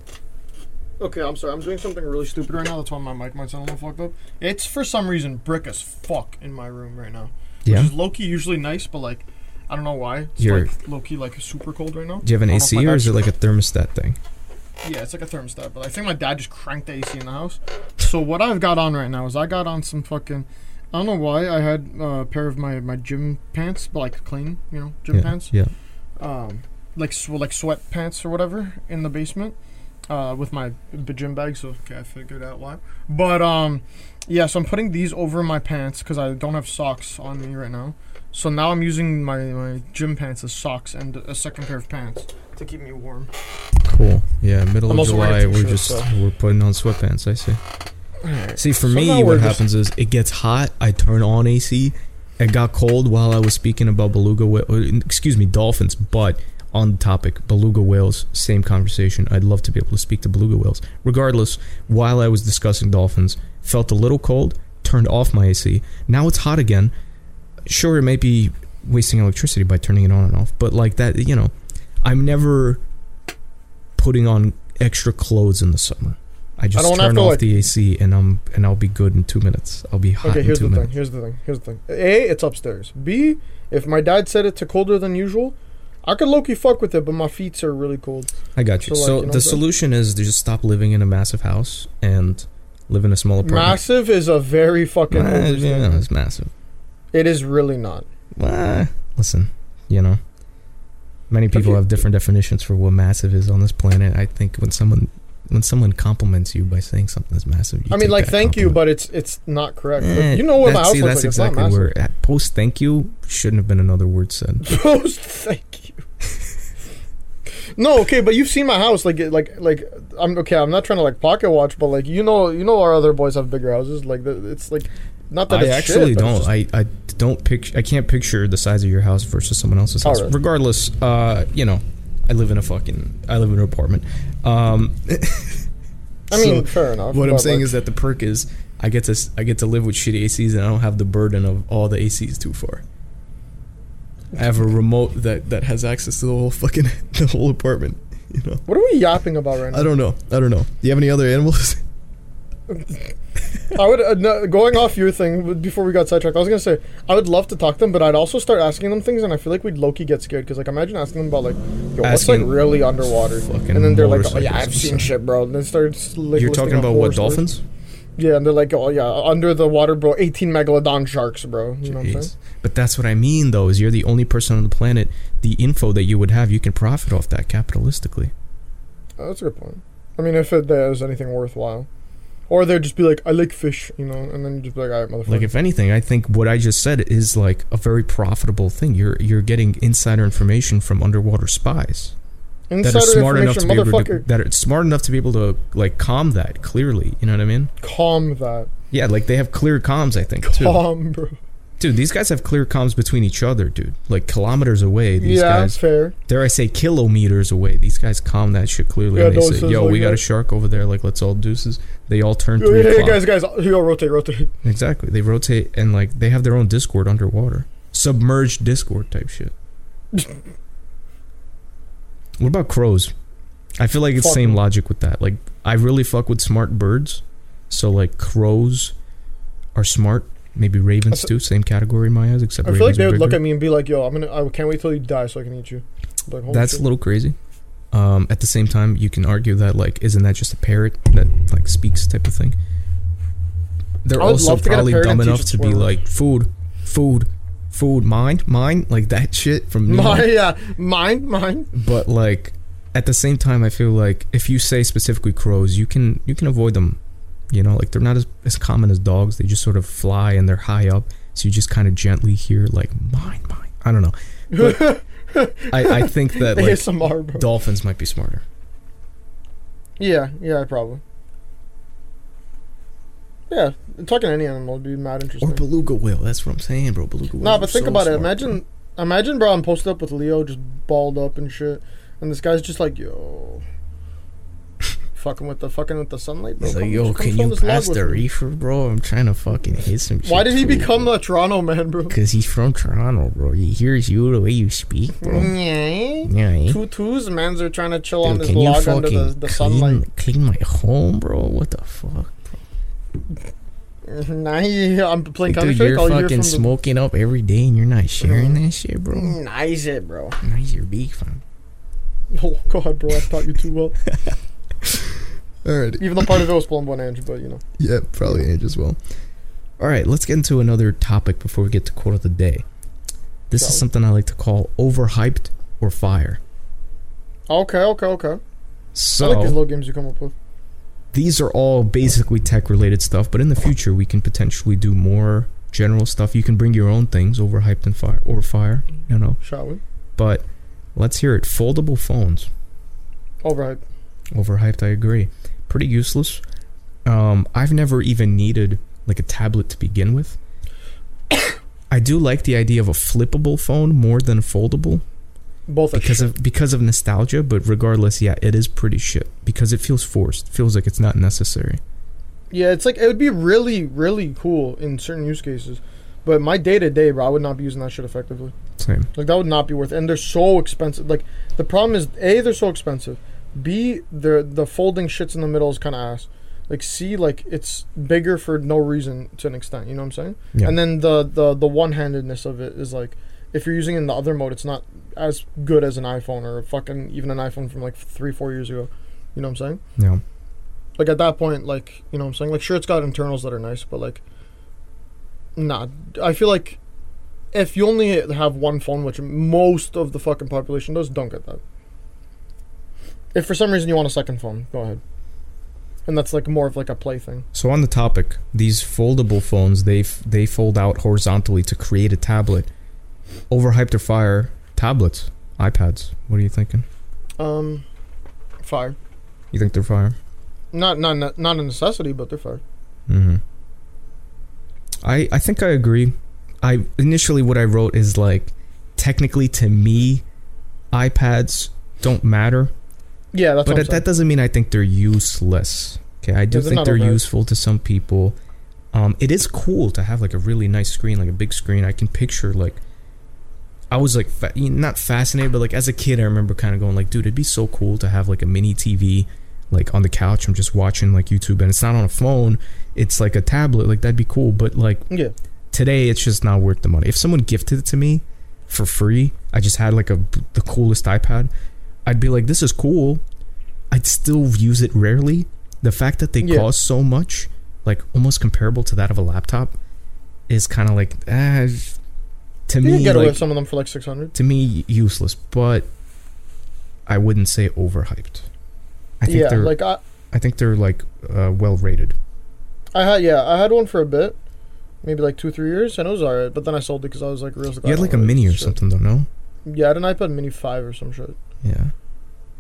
S2: Okay, I'm sorry. I'm doing something really stupid right now. That's why my mic might sound a little fucked up. It's for some reason brick as fuck in my room right now.
S1: Yeah.
S2: Which is low key usually nice, but like I don't know why. It's
S1: You're-
S2: like low key like super cold right now.
S1: Do you have an
S2: I
S1: A
S2: don't know if
S1: C
S2: my
S1: or
S2: dad's
S1: is it like a thermostat thing?
S2: Yeah, it's like a thermostat, but I think my dad just cranked the A C in the house. So what I've got on right now is I got on some fucking, I don't know why, I had uh, a pair of my, my gym pants, but like clean, you know, gym
S1: yeah,
S2: pants.
S1: Yeah.
S2: Um, like sw- like sweat pants or whatever in the basement, uh, with my b- gym bag. So okay, I figured out why. But um, yeah, so I'm putting these over my pants because I don't have socks on me right now. So now I'm using my, my gym pants as socks and a second pair of pants to keep me warm.
S1: Cool. Yeah, middle
S2: I'm
S1: of
S2: also
S1: July,
S2: wearing a
S1: we're
S2: t-shirt,
S1: just
S2: so-
S1: we're putting on sweatpants. I see. See, for
S2: So
S1: me,
S2: now
S1: what
S2: we're just-
S1: happens is it gets hot. I turn on A C. It got cold while I was speaking about beluga whale. Excuse me, dolphins. But on the topic, beluga whales. Same conversation. I'd love to be able to speak to beluga whales. Regardless, while I was discussing dolphins, felt a little cold. Turned off my A C. Now it's hot again. Sure, it may be wasting electricity by turning it on and off, but like that, you know, I'm never putting on extra clothes in the summer. I just
S2: I don't have
S1: turn
S2: to,
S1: off
S2: like-
S1: the A C and I'm and I'll be good in two minutes. I'll be hot
S2: Okay,
S1: in
S2: here's
S1: two
S2: the thing.
S1: minutes.
S2: Here's the thing. Here's the thing. A, it's upstairs. B, if my dad set it to colder than usual, I could low-key fuck with it, but my feet are really cold.
S1: I got you.
S2: So, like,
S1: So
S2: you know what
S1: the
S2: I'm saying?
S1: solution is to just stop living in a massive house and live in a small apartment.
S2: Massive is a very fucking.
S1: Eh, yeah,
S2: overstatement.
S1: it's massive.
S2: It is really not.
S1: Well, listen, you know, many people
S2: you-
S1: have different definitions for what massive is on this planet. I think when someone when someone compliments you by saying something is massive, you
S2: I mean,
S1: take
S2: like,
S1: that
S2: thank you,
S1: compliment.
S2: but it's it's not correct. Like,
S1: Eh,
S2: you know what my
S1: that-
S2: house
S1: see,
S2: looks
S1: that's
S2: like.
S1: exactly
S2: it's not
S1: where at post thank you shouldn't have been another word said.
S2: massive. Post thank you. No, okay, but you've seen my house. Like, it- like, like. I'm okay. I'm not trying to like pocket watch, but like, you know, you know, our other boys have bigger houses. Like, the- it's like, not that
S1: I
S2: it's
S1: actually
S2: shit, but
S1: don't.
S2: it's just-
S1: I, I don't picture. I can't picture the size of your house versus someone else's house.
S2: Alright.
S1: Regardless, uh, you know, I live in a fucking. I live in an apartment. Um,
S2: I mean,
S1: so
S2: fair enough.
S1: what I'm
S2: but,
S1: saying
S2: like,
S1: is that the perk is I get to s- I get to live with shitty A Cs and I don't have the burden of all the A Cs too far. I have a remote that that has access to the whole fucking the whole apartment. You know.
S2: what are we yapping about right now?
S1: I don't know. I don't know. Do you have any other animals?
S2: I would uh, no, going off your thing before we got sidetracked. I was gonna say I would love to talk to them, but I'd also start asking them things, and I feel like we'd low-key get scared because, like, imagine asking them about like, yo, what's like
S1: Asking
S2: really underwater,
S1: fucking
S2: and then they're like, oh yeah,
S1: motorcycles
S2: I've
S1: and
S2: seen
S1: stuff.
S2: shit, bro. And then start like,
S1: You're
S2: listing
S1: talking
S2: off
S1: about
S2: horror
S1: what,
S2: stories.
S1: dolphins?
S2: Yeah, and they're like, oh yeah, under the water, bro, eighteen megalodon sharks, bro. You know what I'm
S1: Jeez.
S2: saying?
S1: But that's what I mean, though, is you're the only person on the planet. The info that you would have, you can profit off that capitalistically.
S2: Oh, that's a good point. I mean, if it, there's anything worthwhile, or they'd just be like, I like fish, you know, and then you just be like, all right, motherfucker.
S1: Like, if anything, I think what I just said is like a very profitable thing. You're you're getting insider information from underwater spies. that
S2: Insider
S1: are smart enough to be
S2: information,
S1: able to,
S2: motherfucker.
S1: that are smart enough to be able to like calm that clearly. You know what I mean?
S2: Calm that.
S1: Yeah, like they have clear comms, I think, too.
S2: Calm, bro.
S1: Dude, these guys have clear comms between each other, dude. Like kilometers away, these
S2: yeah,
S1: guys.
S2: fair.
S1: Dare I say kilometers away. These guys calm that shit clearly.
S2: Yeah,
S1: and they
S2: those
S1: say,
S2: is
S1: yo,
S2: like
S1: we got
S2: that.
S1: a shark over there, like let's all deuces. They all turn
S2: Yo,
S1: three
S2: hey,
S1: o'clock.
S2: guys, guys, yo, rotate, rotate.
S1: Exactly. They rotate and like they have their own Discord underwater. Submerged Discord type shit. What about crows? I feel like it's
S2: Fuck
S1: same
S2: them.
S1: logic with that. Like I really fuck with smart birds. So like crows are smart. Maybe ravens
S2: I
S1: too. Same category in my eyes, except
S2: I feel like
S1: ravens
S2: they
S1: are
S2: would look
S1: bigger.
S2: at me and be like, "Yo, I'm gonna, I can't wait till you die so I can eat you." Like, holy
S1: That's
S2: shit.
S1: a little crazy. Um, at the same time, you can argue that like, isn't that just a parrot that like speaks type of thing? They're
S2: I would
S1: also
S2: love to get a
S1: probably
S2: parrot
S1: dumb
S2: and teach
S1: enough
S2: it
S1: to be
S2: swear words.
S1: like food, food, food, mine, mine, like that shit from Nemo.
S2: My, yeah, mine, mine.
S1: But like, at the same time, I feel like if you say specifically crows, you can you can avoid them. You know, like they're not as, as common as dogs. They just sort of fly and they're high up, so you just kind of gently hear like mine, mine. I don't know. But I, I think that like
S2: A S M R, bro.
S1: dolphins might be smarter.
S2: Yeah, yeah, probably. Yeah, talking to any animal would be mad interesting.
S1: Or beluga whale. That's what I'm saying, bro. Beluga whale.
S2: Nah, but think about it. Imagine, imagine, bro, I'm posted up with Leo, just balled up and shit, and this guy's just like, yo, fucking with the fucking with the sunlight, bro.
S1: He's like,
S2: Come-
S1: yo,
S2: come
S1: can
S2: film
S1: you
S2: this log
S1: pass
S2: with
S1: the
S2: me."
S1: reefer, bro? I'm trying to fucking hit some shit.
S2: Why did he
S1: too,
S2: become
S1: bro.
S2: a Toronto man, bro?
S1: Cause he's from Toronto, bro. He hears you the way you speak, bro.
S2: Yeah.
S1: Yeah, eh?
S2: Two twos, mans are trying to chill on
S1: Dude,
S2: this
S1: can you
S2: log under
S1: fucking
S2: the, the
S1: clean,
S2: sunlight.
S1: clean my home, bro? What the fuck?
S2: Nah, he, I'm playing
S1: Like,
S2: Counter
S1: dude,
S2: Strike.
S1: you're
S2: All you hear
S1: fucking
S2: from
S1: smoking up every day and you're not sharing that shit, bro.
S2: the nice it, bro.
S1: Nice your beef, fam.
S2: Oh god, bro, I taught you too well.
S1: Alright.
S2: Even though part of it was pulling one Ange, but you know.
S1: Yeah, probably age as well. Alright, let's get into another topic before we get to quote of the day. This
S2: Shall
S1: is
S2: we?
S1: something I like to call overhyped or fire.
S2: Okay, okay, okay. I like these
S1: So,
S2: little games you come up with.
S1: these are all basically tech related stuff, but in the future we can potentially do more general stuff. You can bring your own things, overhyped and fire or fire, you know.
S2: Shall we?
S1: But let's hear it. Foldable phones.
S2: Overhyped.
S1: Overhyped, I agree. Pretty useless. Um, I've never even needed like a tablet to begin with. I do like the idea of a flippable phone more than a foldable
S2: Both are
S1: because
S2: shit.
S1: of because of nostalgia. But regardless, yeah, it is pretty shit because it feels forced. It feels like it's not necessary.
S2: Yeah, it's like it would be really, really cool in certain use cases. But my day to day, bro, I would not be using that shit effectively.
S1: Same.
S2: Like that would not be worth it. And they're so expensive. Like the problem is A, they're so expensive. B, the the folding shits in the middle is kinda ass. Like C, like it's bigger for no reason to an extent, you know what I'm saying?
S1: Yeah.
S2: And then the, the, the one handedness of it is like if you're using it in the other mode, it's not as good as an iPhone or fucking even an iPhone from like three, four years ago. You know what I'm saying?
S1: Yeah.
S2: Like at that point, like, you know what I'm saying? Like sure it's got internals that are nice, but like nah. I feel like if you only have one phone, which most of the fucking population does, don't get that. If for some reason you want a second phone, go ahead. And that's like more of like a play thing.
S1: So on the topic, these foldable phones, they f- they fold out horizontally to create a tablet. Overhyped or fire? Tablets, iPads. What are you thinking?
S2: Um, fire.
S1: You think they're fire?
S2: Not not not a necessity, but they're fire.
S1: Mm-hmm. I I think I agree. I initially what I wrote is like technically to me, iPads don't matter,
S2: Yeah, that's
S1: but
S2: what I'm
S1: that, that doesn't mean I think they're useless. Okay, I do
S2: Yeah, they're
S1: think
S2: not
S1: they're
S2: overhyped.
S1: useful to some people. Um, it is cool to have like a really nice screen, like a big screen. I can picture like. I was like fa- not fascinated, but like as a kid, I remember kind of going like, dude, it'd be so cool to have like a mini T V, like on the couch. I'm just watching like YouTube, and it's not on a phone. It's like a tablet. Like that'd be cool. But like
S2: Yeah.
S1: today, it's just not worth the money. If someone gifted it to me for free, I just had like a the coolest iPad. I'd be like, this is cool. I'd still use it rarely. The fact that they
S2: Yeah.
S1: cost so much, like almost comparable to that of a laptop, is kind of like ah. To
S2: You
S1: me,
S2: can get away
S1: like,
S2: with some of them for like six hundred.
S1: to me useless, but I wouldn't say overhyped. I think
S2: Yeah,
S1: they're
S2: like I,
S1: I think they're like uh, well rated.
S2: I had yeah, I had one for a bit, maybe like two, three years, and it was alright. But then I sold it because I was like, real.
S1: You had like a mini or something, though, no?
S2: Yeah, I had an iPad Mini five or some shit.
S1: Yeah.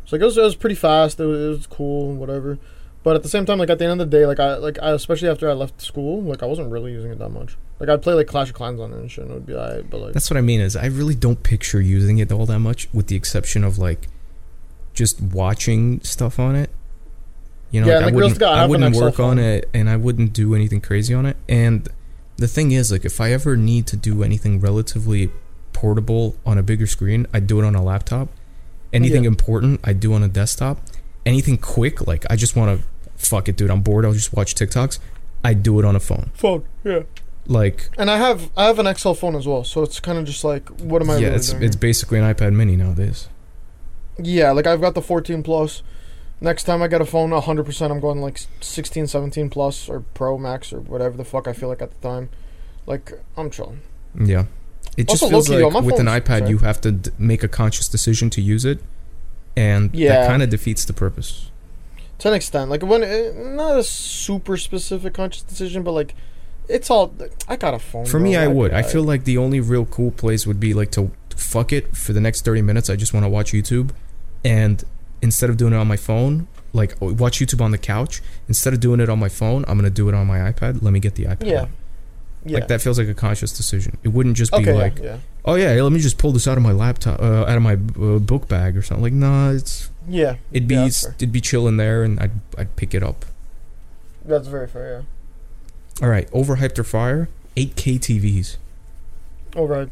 S2: So like it was, it was pretty fast. It was, it was cool, whatever. But at the same time, like at the end of the day, like I like I, especially after I left school, like I wasn't really using it that much. Like I'd play like Clash of Clans on it and shit, and it would be alright. But like
S1: That's what I mean is I really don't picture using it all that much, with the exception of like just watching stuff on it. You know,
S2: Yeah,
S1: like,
S2: like,
S1: I wouldn't,
S2: realistically, I
S1: I
S2: have an
S1: wouldn't
S2: Excel
S1: work on
S2: phone.
S1: it, and I wouldn't do anything crazy on it. And the thing is, like, if I ever need to do anything relatively portable on a bigger screen, I'd do it on a laptop. Anything
S2: Yeah.
S1: important, I'd do on a desktop. Anything quick, like I just want to, fuck it, dude, I'm bored, I'll just watch TikToks, I'd do it on a phone.
S2: phone, yeah.
S1: Like,
S2: And I have I have an X L phone as well, so it's kind of just like, what am I?
S1: yeah,
S2: really
S1: it's
S2: doing
S1: it's
S2: here?
S1: basically an iPad Mini nowadays.
S2: Yeah, like I've got the fourteen plus. Next time I get a phone, one hundred percent I'm going like sixteen, seventeen plus or Pro Max or whatever the fuck I feel like at the time. Like, I'm chilling.
S1: Yeah. It just
S2: Also,
S1: feels
S2: low-key,
S1: like
S2: yo, my
S1: with an
S2: phone's-
S1: iPad
S2: sorry.
S1: you have to d- make a conscious decision to use it, and
S2: Yeah.
S1: that kind of defeats the purpose.
S2: To an extent. Like, when it, not a super specific conscious decision, but like, it's all. I got a phone.
S1: For
S2: bro.
S1: me, I
S2: I'd be
S1: would. I
S2: alright.
S1: feel like the only real cool place would be like to fuck it for the next thirty minutes. I just want to watch YouTube, and instead of doing it on my phone, like watch YouTube on the couch, instead of doing it on my phone, I'm gonna do it on my iPad. Let me get the iPad.
S2: Yeah.
S1: out.
S2: Yeah.
S1: Like that feels like a conscious decision. It wouldn't just be
S2: Okay, yeah,
S1: like,
S2: yeah.
S1: oh yeah, let me just pull this out of my laptop, uh, out of my uh, book bag or something. Like, nah, it's
S2: Yeah.
S1: it'd be
S2: yeah, that's fair.
S1: it'd be chilling there, and I'd I'd pick it up.
S2: That's very fair,
S1: All right, overhyped or fire? eight K T Vs.
S2: yeah. Alright.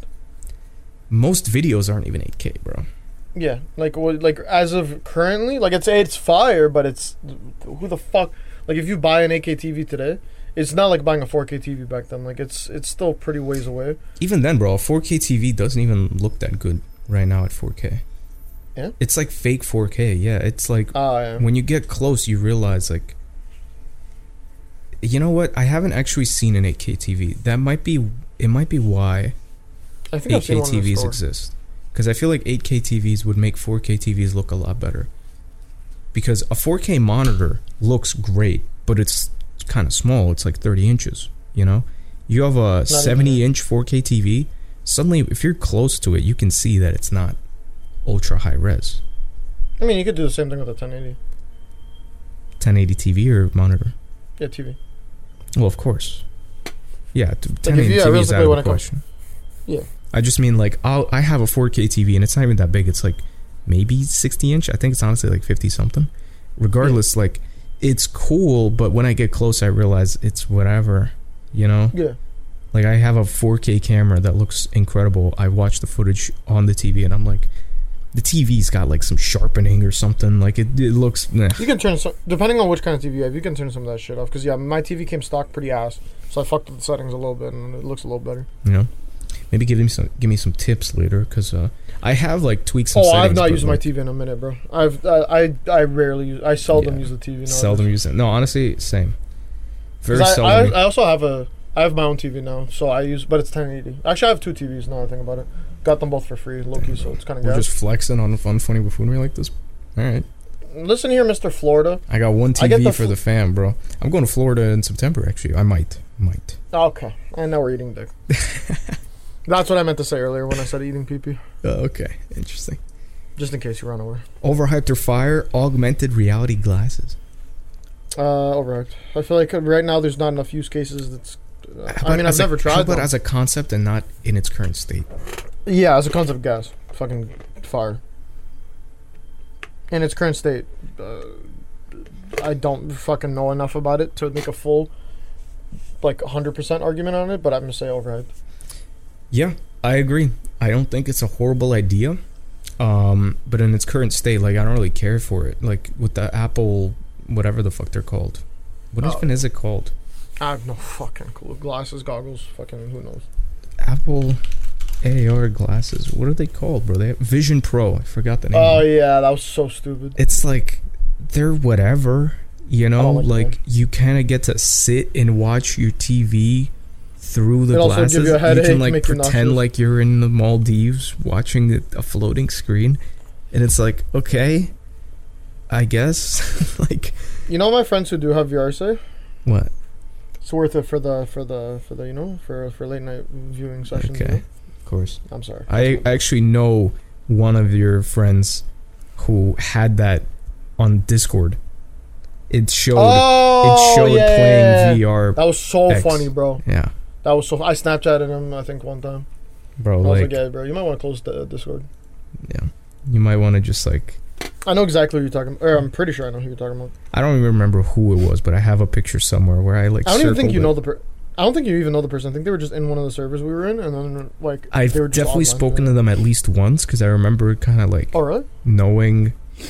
S1: Most videos aren't even eight K, bro.
S2: Yeah. Like, what, like, as of currently, like, it's it's fire, but it's. Who the fuck. Like, if you buy an eight K T V today, it's not like buying a four K T V back then. Like, it's it's still pretty ways away.
S1: Even then, bro, a four K T V doesn't even look that good right now at four K.
S2: Yeah?
S1: It's like fake four K. Yeah, it's like
S2: Ah, yeah.
S1: when you get close, you realize like, you know what? I haven't actually seen an eight K T V. That might be it. Might be why
S2: I think I've
S1: eight K
S2: seen one in the
S1: T Vs
S2: store.
S1: exist. Because I feel like eight K T Vs would make four K T Vs look a lot better. Because a four K monitor looks great, but it's kind of small. It's like thirty inches, you know? You have a
S2: even
S1: seventy inch four K T V, suddenly if you're close to it, you can see that it's not ultra high res.
S2: I mean, you could do the same thing with a ten eighty.
S1: ten eighty T V or monitor?
S2: Yeah, T V.
S1: Well, of course. Yeah, t-
S2: if
S1: ten eighty
S2: you- yeah,
S1: T V is out
S2: realistically,
S1: of
S2: when
S1: the
S2: it comes-
S1: question.
S2: Yeah.
S1: I just mean like I'll, I have a four K T V and it's not even that big. It's like maybe sixty inch. I think it's honestly like fifty something. Regardless, like it's cool, but when I get close, I realize it's whatever. You know,
S2: Yeah.
S1: like I have a four K camera that looks incredible. I watch the footage on the T V and I'm like, the T V's got like some sharpening or something. Like it, it looks. Nah.
S2: You can turn some, depending on which kind of T V you have, you can turn some of that shit off. Because, yeah, my T V came stock pretty ass. So I fucked with the settings a little bit and it looks a little better.
S1: You know, maybe give me some give me some tips later because uh, I have like tweaked some.
S2: Oh,
S1: settings,
S2: I've not
S1: but,
S2: used my
S1: like,
S2: T V in a minute, bro. I've I I, I rarely use. I seldom
S1: Yeah.
S2: use the T V. Now.
S1: Seldom use it. No, honestly, same. Very
S2: 'Cause I, I,
S1: seldom.
S2: I also have a. I have my own T V now, so I use, but it's ten eighty. Actually, I have two T Vs now. I think about it. Got them both for free, low key. So it's kind of
S1: We're
S2: good.
S1: just flexing on fun, funny buffoonery like this. All right,
S2: Listen here, Mister Florida.
S1: I got one
S2: I
S1: T
S2: get
S1: V
S2: the
S1: for
S2: fl-
S1: the fam, bro. I'm going to Florida in September. Actually, I might, might.
S2: Okay, and now we're eating dick. That's what I meant to say earlier when I said eating pee pee.
S1: Uh, okay, interesting.
S2: Just in case you were unaware.
S1: Overhyped or fire? Augmented reality glasses.
S2: Uh, overhyped. I feel like right now there's not enough use cases. That's. Uh,
S1: How
S2: I
S1: about
S2: mean, I've
S1: as a-
S2: never
S1: How
S2: tried.
S1: about
S2: them.
S1: as a concept and not in its current state?
S2: Yeah, as a concept, gas, fucking fire. In its current state, uh, I don't fucking know enough about it to make a full, like, one hundred percent argument on it. But I'm gonna say overhyped.
S1: Yeah, I agree. I don't think it's a horrible idea. Um, but in its current state, like I don't really care for it. Like with the Apple, whatever the fuck they're called. What
S2: Oh.
S1: even is it called?
S2: I have no fucking clue. Glasses, goggles, fucking who knows.
S1: Apple A R glasses. What are they called, bro? They have Vision Pro. I forgot the name.
S2: Oh yeah, that was so stupid.
S1: It's like they're whatever, you know.
S2: don't like
S1: Like
S2: them.
S1: you kind of get to sit and watch your T V through the
S2: It'll also
S1: glasses.
S2: give you a headache,
S1: can like
S2: make you
S1: pretend
S2: nauseous.
S1: like you're in the Maldives watching the, a floating screen, and it's like okay, I guess. Like
S2: You know, my friends who do have V R say
S1: what?
S2: it's worth it for the for the for the you know for for late night viewing sessions. you
S1: Okay,
S2: know?
S1: of course.
S2: I'm sorry.
S1: I actually know one of your friends who had that on Discord. It showed
S2: Oh,
S1: it showed
S2: yeah.
S1: playing V R.
S2: That was so
S1: X.
S2: funny, bro.
S1: Yeah,
S2: That was so. I Snapchatted him, I think, one time.
S1: bro.
S2: I was
S1: Like,
S2: like, yeah, bro, you might want to close the Discord.
S1: yeah, you might want to just like.
S2: I know exactly what you're talking about. Or I'm pretty sure I know who you're talking about.
S1: I don't even remember who it was, but I have a picture somewhere where I like.
S2: I don't even think
S1: circled
S2: you
S1: it.
S2: know the per- I don't think you even know the person. I think they were just in one of the servers we were in, and then, like,
S1: I've
S2: they were just
S1: definitely
S2: online
S1: spoken
S2: doing
S1: to them at least once because I remember kind of like
S2: it. Oh, really?
S1: knowing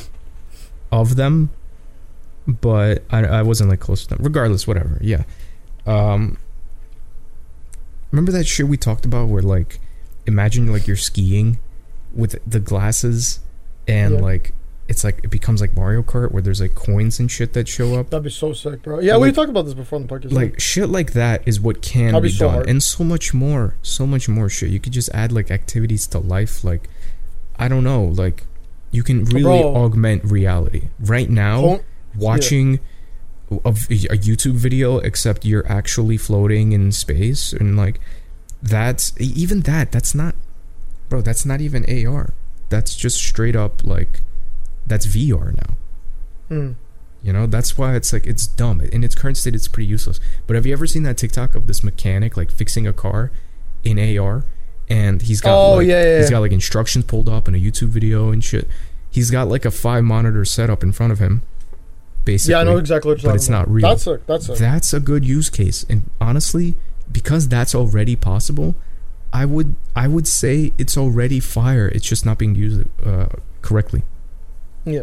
S1: of them, but I, I wasn't like close to them. Regardless, whatever. Yeah. Um. Remember that shit we talked about where like, imagine like you're skiing with the glasses, and
S2: Yeah.
S1: like it's like it becomes like Mario Kart where there's like coins and shit that show up.
S2: That'd be so sick, bro. Yeah,
S1: Like-
S2: we talked about this before on the podcast.
S1: Like shit like that is what can
S2: That'd
S1: be,
S2: be so
S1: done,
S2: hard.
S1: and so much more, so much more shit. You could just add like activities to life. Like I don't know, like you can really
S2: Bro.
S1: augment reality. Right now,
S2: Home-
S1: watching a, v- a YouTube video, except you're actually floating in space, and like that's even that. That's not, bro. That's not even A R. That's just straight up like that's V R now.
S2: Hmm.
S1: You know, that's why it's like it's dumb. In its current state, it's pretty useless. But have you ever seen that TikTok of this mechanic like fixing a car in A R, and he's got
S2: Oh,
S1: like,
S2: yeah, yeah,
S1: he's
S2: yeah.
S1: got like instructions pulled up in a YouTube video and shit. He's got like a five monitor setup in front of him, basically.
S2: Yeah, I know exactly what you're
S1: but
S2: talking
S1: it's
S2: about.
S1: not real.
S2: That's sick. That's sick.
S1: That's a good use case, and honestly, because that's already possible, I would I would say it's already fire. It's just not being used uh, correctly.
S2: Yeah.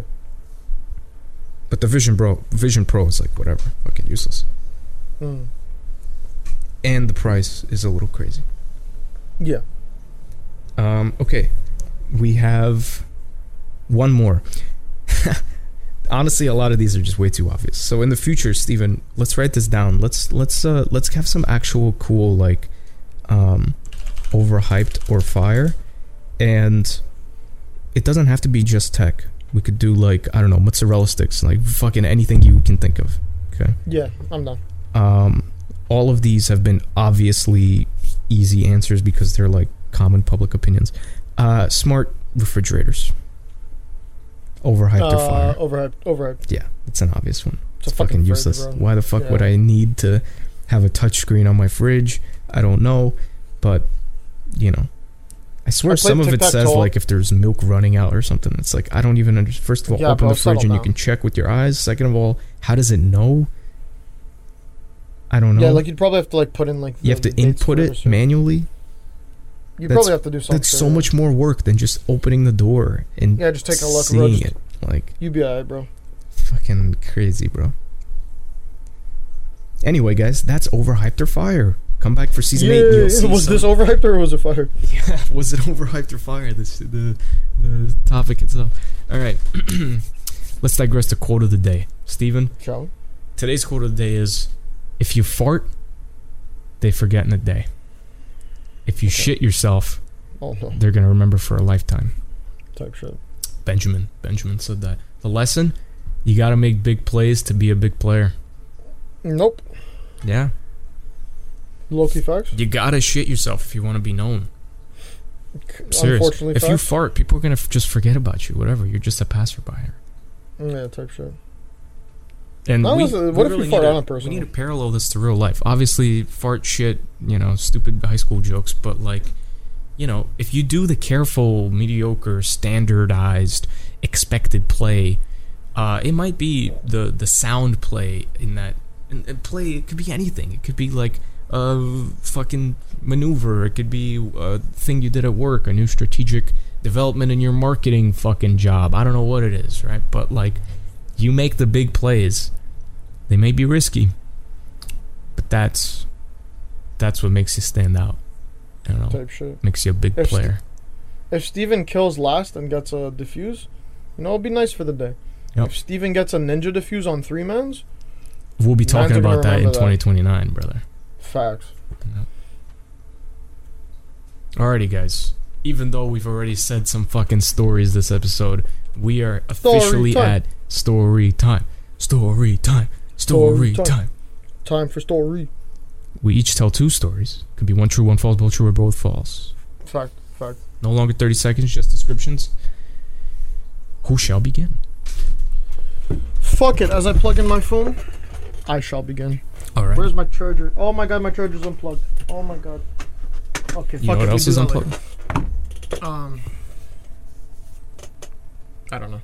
S1: But the Vision Pro, Vision Pro is like whatever, fucking useless.
S2: Hmm.
S1: And the price is a little crazy.
S2: Yeah.
S1: Um, okay, we have one more. Honestly, a lot of these are just way too obvious. So in the future, Steven, let's write this down. Let's let's uh, let's have some actual cool like um, overhyped or fire, and it doesn't have to be just tech. We could do like I don't know mozzarella sticks, like fucking anything you can think of. Okay.
S2: Yeah, I'm done.
S1: Um, all of these have been obviously easy answers because they're like common public opinions. Uh, smart refrigerators. Overhyped or
S2: Uh,
S1: fire?
S2: overhyped. Overhyped.
S1: Yeah, it's an obvious one.
S2: It's a
S1: It's
S2: fucking
S1: fucking
S2: fridge,
S1: useless.
S2: bro.
S1: Why the fuck would
S2: Yeah.
S1: I need to have a touchscreen on my fridge? I don't know, but you know, I swear
S2: I played
S1: some of it says
S2: tic-tac-toe.
S1: like if there's milk running out or something. It's like I don't even understand. First of all,
S2: Yeah,
S1: open
S2: bro,
S1: the fridge
S2: settle
S1: and you
S2: down.
S1: can check with your eyes. Second of all, how does it know? I don't know.
S2: Yeah, like you'd probably have to like put in like.
S1: you have
S2: the
S1: to
S2: dates
S1: input
S2: for
S1: it
S2: or something.
S1: manually.
S2: You
S1: that's-
S2: probably have to do something.
S1: That's so much more work than just opening the door and
S2: Yeah, just take a look, bro.
S1: seeing
S2: Just-
S1: it. Like
S2: You be alright, bro.
S1: fucking crazy, bro. Anyway, guys, that's overhyped or fire. Come back for season eight. And you'll see
S2: was
S1: some-
S2: this overhyped or was it fire?
S1: Yeah, was it overhyped or fire? This the the topic itself. All right, let's digress to quote of the day. Steven,
S2: Shall we?
S1: today's quote of the day is: "If you fart, they forget in a day. If you shit yourself,
S2: Oh no,
S1: they're gonna remember for a lifetime."
S2: type shit.
S1: Benjamin, Benjamin said that. The lesson: you gotta make big plays to be a big player.
S2: Nope.
S1: Yeah,
S2: Low-key facts.
S1: you gotta shit yourself if you want to be known. Serious.
S2: Unfortunately,
S1: If you
S2: facts.
S1: fart, people are gonna f- just forget about you. Whatever. You're just a passerby.
S2: Yeah, type shit.
S1: And
S2: That
S1: we,
S2: was a-
S1: we
S2: what if you
S1: really
S2: fart
S1: need
S2: on
S1: to-
S2: a person?
S1: We need to parallel this to real life. Obviously, fart shit, you know, stupid high school jokes, but like, you know, if you do the careful, mediocre, standardized, expected play, uh, it might be the the sound play in that. And, and play, it could be anything. It could be like a fucking maneuver. It could be a thing you did at work, a new strategic development in your marketing fucking job. I don't know what it is, right? But like, you make the big plays. They may be risky, but that's that's what makes you stand out. I don't know.
S2: Type shit.
S1: Makes you a big
S2: If
S1: player.
S2: If Steven kills last and gets a defuse, you know, it'll be nice for the day.
S1: Yep.
S2: If Steven gets a ninja defuse on three mans,
S1: We'll be
S2: Mans
S1: talking
S2: are gonna
S1: about that in
S2: remember that.
S1: twenty twenty-nine, brother.
S2: facts.
S1: Alrighty, guys. Even though we've already said some fucking stories this episode, we are officially
S2: time.
S1: at story time. Story time. Story
S2: Story time.
S1: time.
S2: Time for story.
S1: We each tell two stories. Could be one true, one false, both true, or both false.
S2: Fact. Fact.
S1: No longer thirty seconds, just descriptions. Who shall begin?
S2: Fuck it. As I plug in my phone, I shall begin.
S1: All right.
S2: Where's my charger? Oh my god, my charger's unplugged. Oh my god. Okay,
S1: You
S2: fuck
S1: know what
S2: it. we
S1: else
S2: do
S1: is
S2: that
S1: unplugged?
S2: later. Um, I don't know.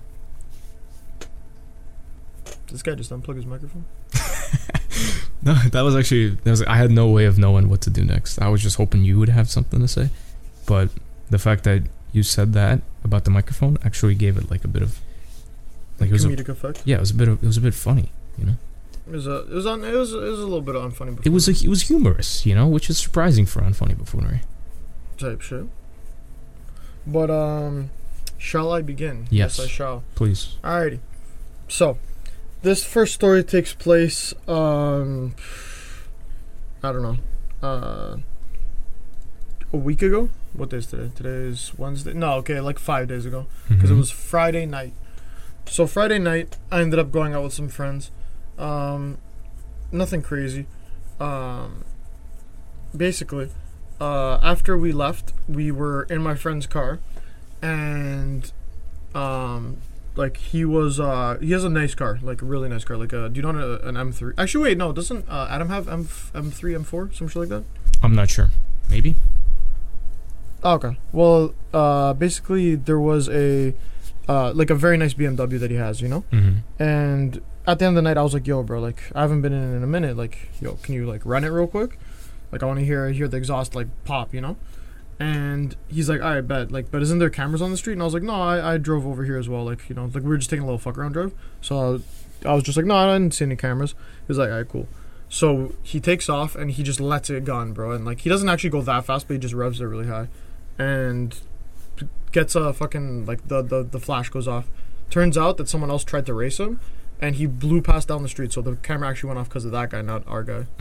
S2: Did this guy just unplug his microphone?
S1: No, that was actually that was I had no way of knowing what to do next. I was just hoping you would have something to say, but the fact that you said that about the microphone actually gave it like a bit of like it was a,
S2: Comedic effect.
S1: yeah, it was a bit of, it was a bit funny, you know.
S2: It was a, it was on, it was, it was a little bit unfunny.
S1: It was a, it was humorous, you know, which is surprising for unfunny buffoonery.
S2: Type shit. But um, shall I begin?
S1: Yes.
S2: Yes, I shall.
S1: Please.
S2: Alrighty. So, this first story takes place, um, I don't know, uh, a week ago? What day is today? Today is Wednesday? No, okay, like five days ago. Because
S1: Mhm.
S2: it was Friday night. So, Friday night, I ended up going out with some friends. Um, nothing crazy. Um, basically, uh, after we left, we were in my friend's car. And, um... like he was, uh, he has a nice car, like a really nice car. Like a, do you know what a, an M three? Actually, wait, no, doesn't uh, Adam have M M3, M four, some shit like that?
S1: I'm not sure. Maybe.
S2: Oh, okay. Well, uh, basically there was a, uh, like a very nice B M W that he has, you know.
S1: Mm-hmm.
S2: And at the end of the night, I was like, "Yo, bro, like I haven't been in it in a minute. Like, yo, can you like run it real quick? Like I want to hear hear the exhaust like pop, you know." And he's like, "Alright, bet. Like, but isn't there cameras on the street?" And I was like, "No, I, I drove over here as well. Like, you know, like we were just taking a little fuck around drive." So I was just like, "No, I didn't see any cameras." He was like, "Alright, cool." So he takes off and he just lets it gun, bro. And like he doesn't actually go that fast, but he just revs it really high, and gets a fucking like the the the flash goes off. Turns out that someone else tried to race him, and he blew past down the street. So the camera actually went off because of that guy, not our guy.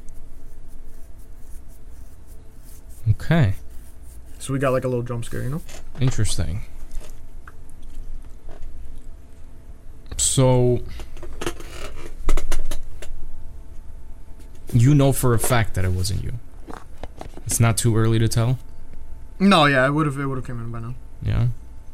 S1: Okay.
S2: So we got like a little jump scare, you know?
S1: Interesting. So, you know for a fact that it wasn't you. It's not too early to tell.
S2: No, yeah, it would have it would have come in by now.
S1: Yeah.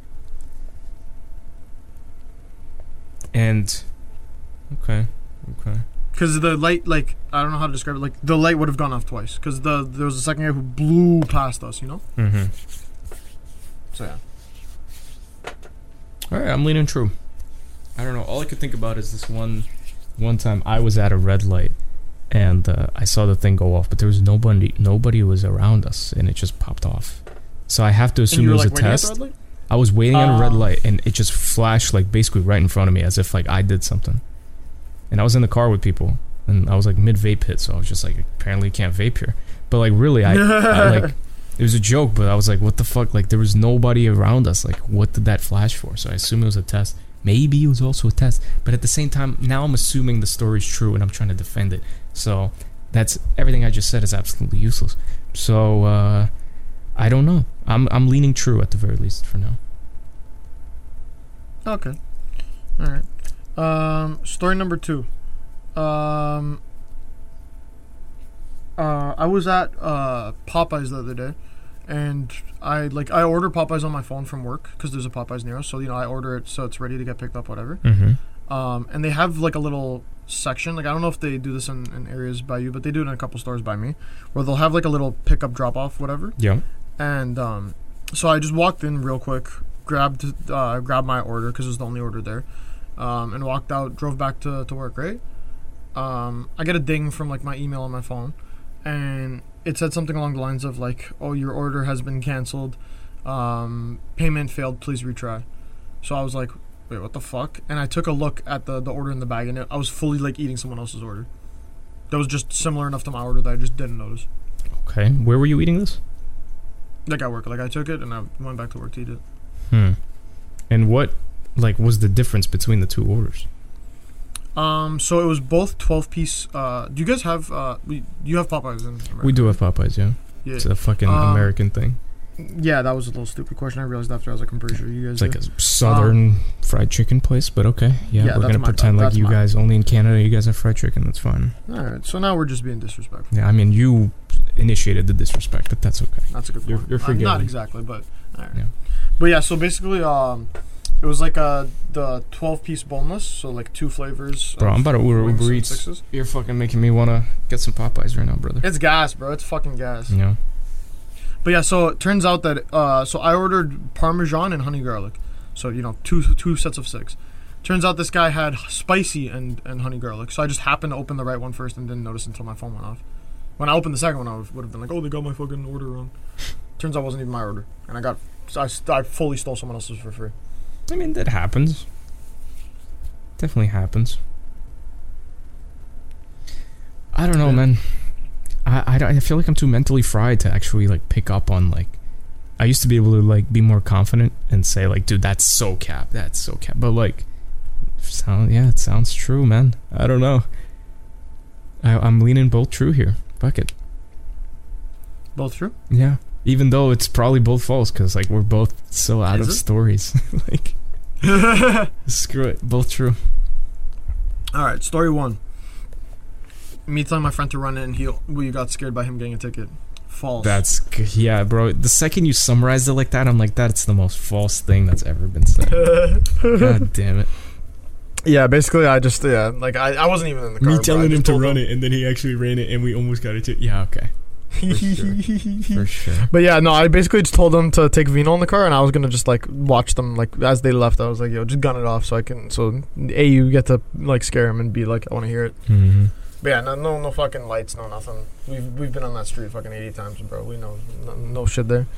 S1: And okay, okay.
S2: Because the light, like, I don't know how to describe it. Like, the light would have gone off twice. Because the there was a second guy who blew past us, you know?
S1: Mm-hmm.
S2: So, yeah.
S1: All right, I'm leaning true. I don't know. All I could think about is this one, one time I was at a red light, and uh, I saw the thing go off, but there was nobody. Nobody was around us, and it just popped off. So I have to
S2: And
S1: assume
S2: you
S1: it
S2: were,
S1: was
S2: like,
S1: a
S2: waiting at the
S1: test.
S2: red light?
S1: I was waiting at a red
S2: Oh.
S1: light, and it just flashed like basically right in front of me, as if like I did something. And I was in the car with people, and I was like mid vape hit, so I was just like, apparently you can't vape here. But like really, I, I like it was a joke, but I was like, what the fuck? Like there was nobody around us. Like what did that flash for? So I assume it was a test. Maybe it was also a test, but at the same time, now I'm assuming the story's true, and I'm trying to defend it. So that's everything I just said is absolutely useless. So uh, I don't know. I'm I'm leaning true at the very least for now.
S2: Okay. Alright. Um, story number two. Um, uh, I was at uh, Popeyes the other day, and I like I order Popeyes on my phone from work because there's a Popeyes near us. So you know I order it so it's ready to get picked up, whatever.
S1: Mm-hmm.
S2: Um, and they have like a little section. Like I don't know if they do this in, in areas by you, but they do it in a couple stores by me, where they'll have like a little pickup drop off, whatever.
S1: Yeah.
S2: And um, so I just walked in real quick, grabbed uh, grabbed my order because it was the only order there, um, and walked out. Drove back to, to work. Right. Um, I get a ding from like my email on my phone, and it said something along the lines of like, "Oh, your order has been canceled. Um, payment failed. Please retry." So I was like, "Wait, what the fuck?" And I took a look at the the order in the bag, and it, I was fully like eating someone else's order. That was just similar enough to my order that I just didn't notice.
S1: Okay. Where were you eating this?
S2: Like at work, like I took it and I went back to work to eat it.
S1: Hmm. And what, like, was the difference between the two orders?
S2: Um, so it was both twelve piece. Uh, do you guys have? Uh, we, you have Popeyes in America?
S1: We do have Popeyes, yeah.
S2: Yeah.
S1: It's a fucking
S2: Um,
S1: American thing.
S2: Yeah, that was a little stupid question. I realized after I was like, I'm pretty sure you guys.
S1: It's like
S2: do.
S1: a southern fried chicken place, but okay. Yeah,
S2: Yeah,
S1: we're
S2: that's
S1: gonna
S2: my
S1: pretend
S2: bad.
S1: like
S2: That's
S1: you
S2: my
S1: guys only in Canada. You guys have fried chicken. That's fine.
S2: All right, so now we're just being disrespectful.
S1: Yeah, I mean you initiated the disrespect, but that's okay.
S2: That's a good point.
S1: You're- you're
S2: Uh,
S1: forgiven.
S2: not exactly, but all right.
S1: Yeah.
S2: But yeah, so basically, um, It was like uh the twelve piece boneless, so like two flavors.
S1: Bro, I'm about to order
S2: wings
S1: Uber
S2: and
S1: Eats.
S2: sixes.
S1: You're fucking making me wanna get some Popeyes right now, brother.
S2: It's gas, bro. It's fucking gas.
S1: Yeah.
S2: But yeah, so it turns out that uh, so I ordered Parmesan and honey garlic, so you know two two sets of six. Turns out this guy had spicy and, and honey garlic, so I just happened to open the right one first and didn't notice until my phone went off. When I opened the second one, I would have been like, oh, they got my fucking order wrong. Turns out it wasn't even my order, and I got I, I fully stole someone else's for free.
S1: I mean, that happens. Definitely happens. I don't know,
S2: Yeah.
S1: man. I, I, I feel like I'm too mentally fried to actually like pick up on like. I used to be able to like be more confident and say like, dude, that's so cap, that's so cap. But like, sound yeah, it sounds true, man. I don't know. I, I'm leaning both true here. Fuck it.
S2: Both true?
S1: Yeah. Even though it's probably both false, because like we're both so out
S2: Is
S1: of
S2: it?
S1: stories. Like, screw it, both true.
S2: All right, story one. Me telling my friend to run in, he we got scared by him getting a ticket. False.
S1: That's yeah, bro. The second you summarized it like that, I'm like, that's the most false thing that's ever been said. God damn it.
S2: Yeah, basically, I just yeah, like I, I wasn't even in the car.
S1: Me telling him to run it, and then he actually ran it, and we almost got it too. Yeah, okay, for sure. For sure.
S2: But yeah, no, I basically just told them to take Vino in the car, and I was gonna just like watch them like as they left. I was like, yo, just gun it off so I can so a you get to like scare him and be like, I want to hear it.
S1: Mm-hmm.
S2: But yeah, no, no, no fucking lights, no nothing. We've we've been on that street fucking eighty times, bro. We know no, no shit there.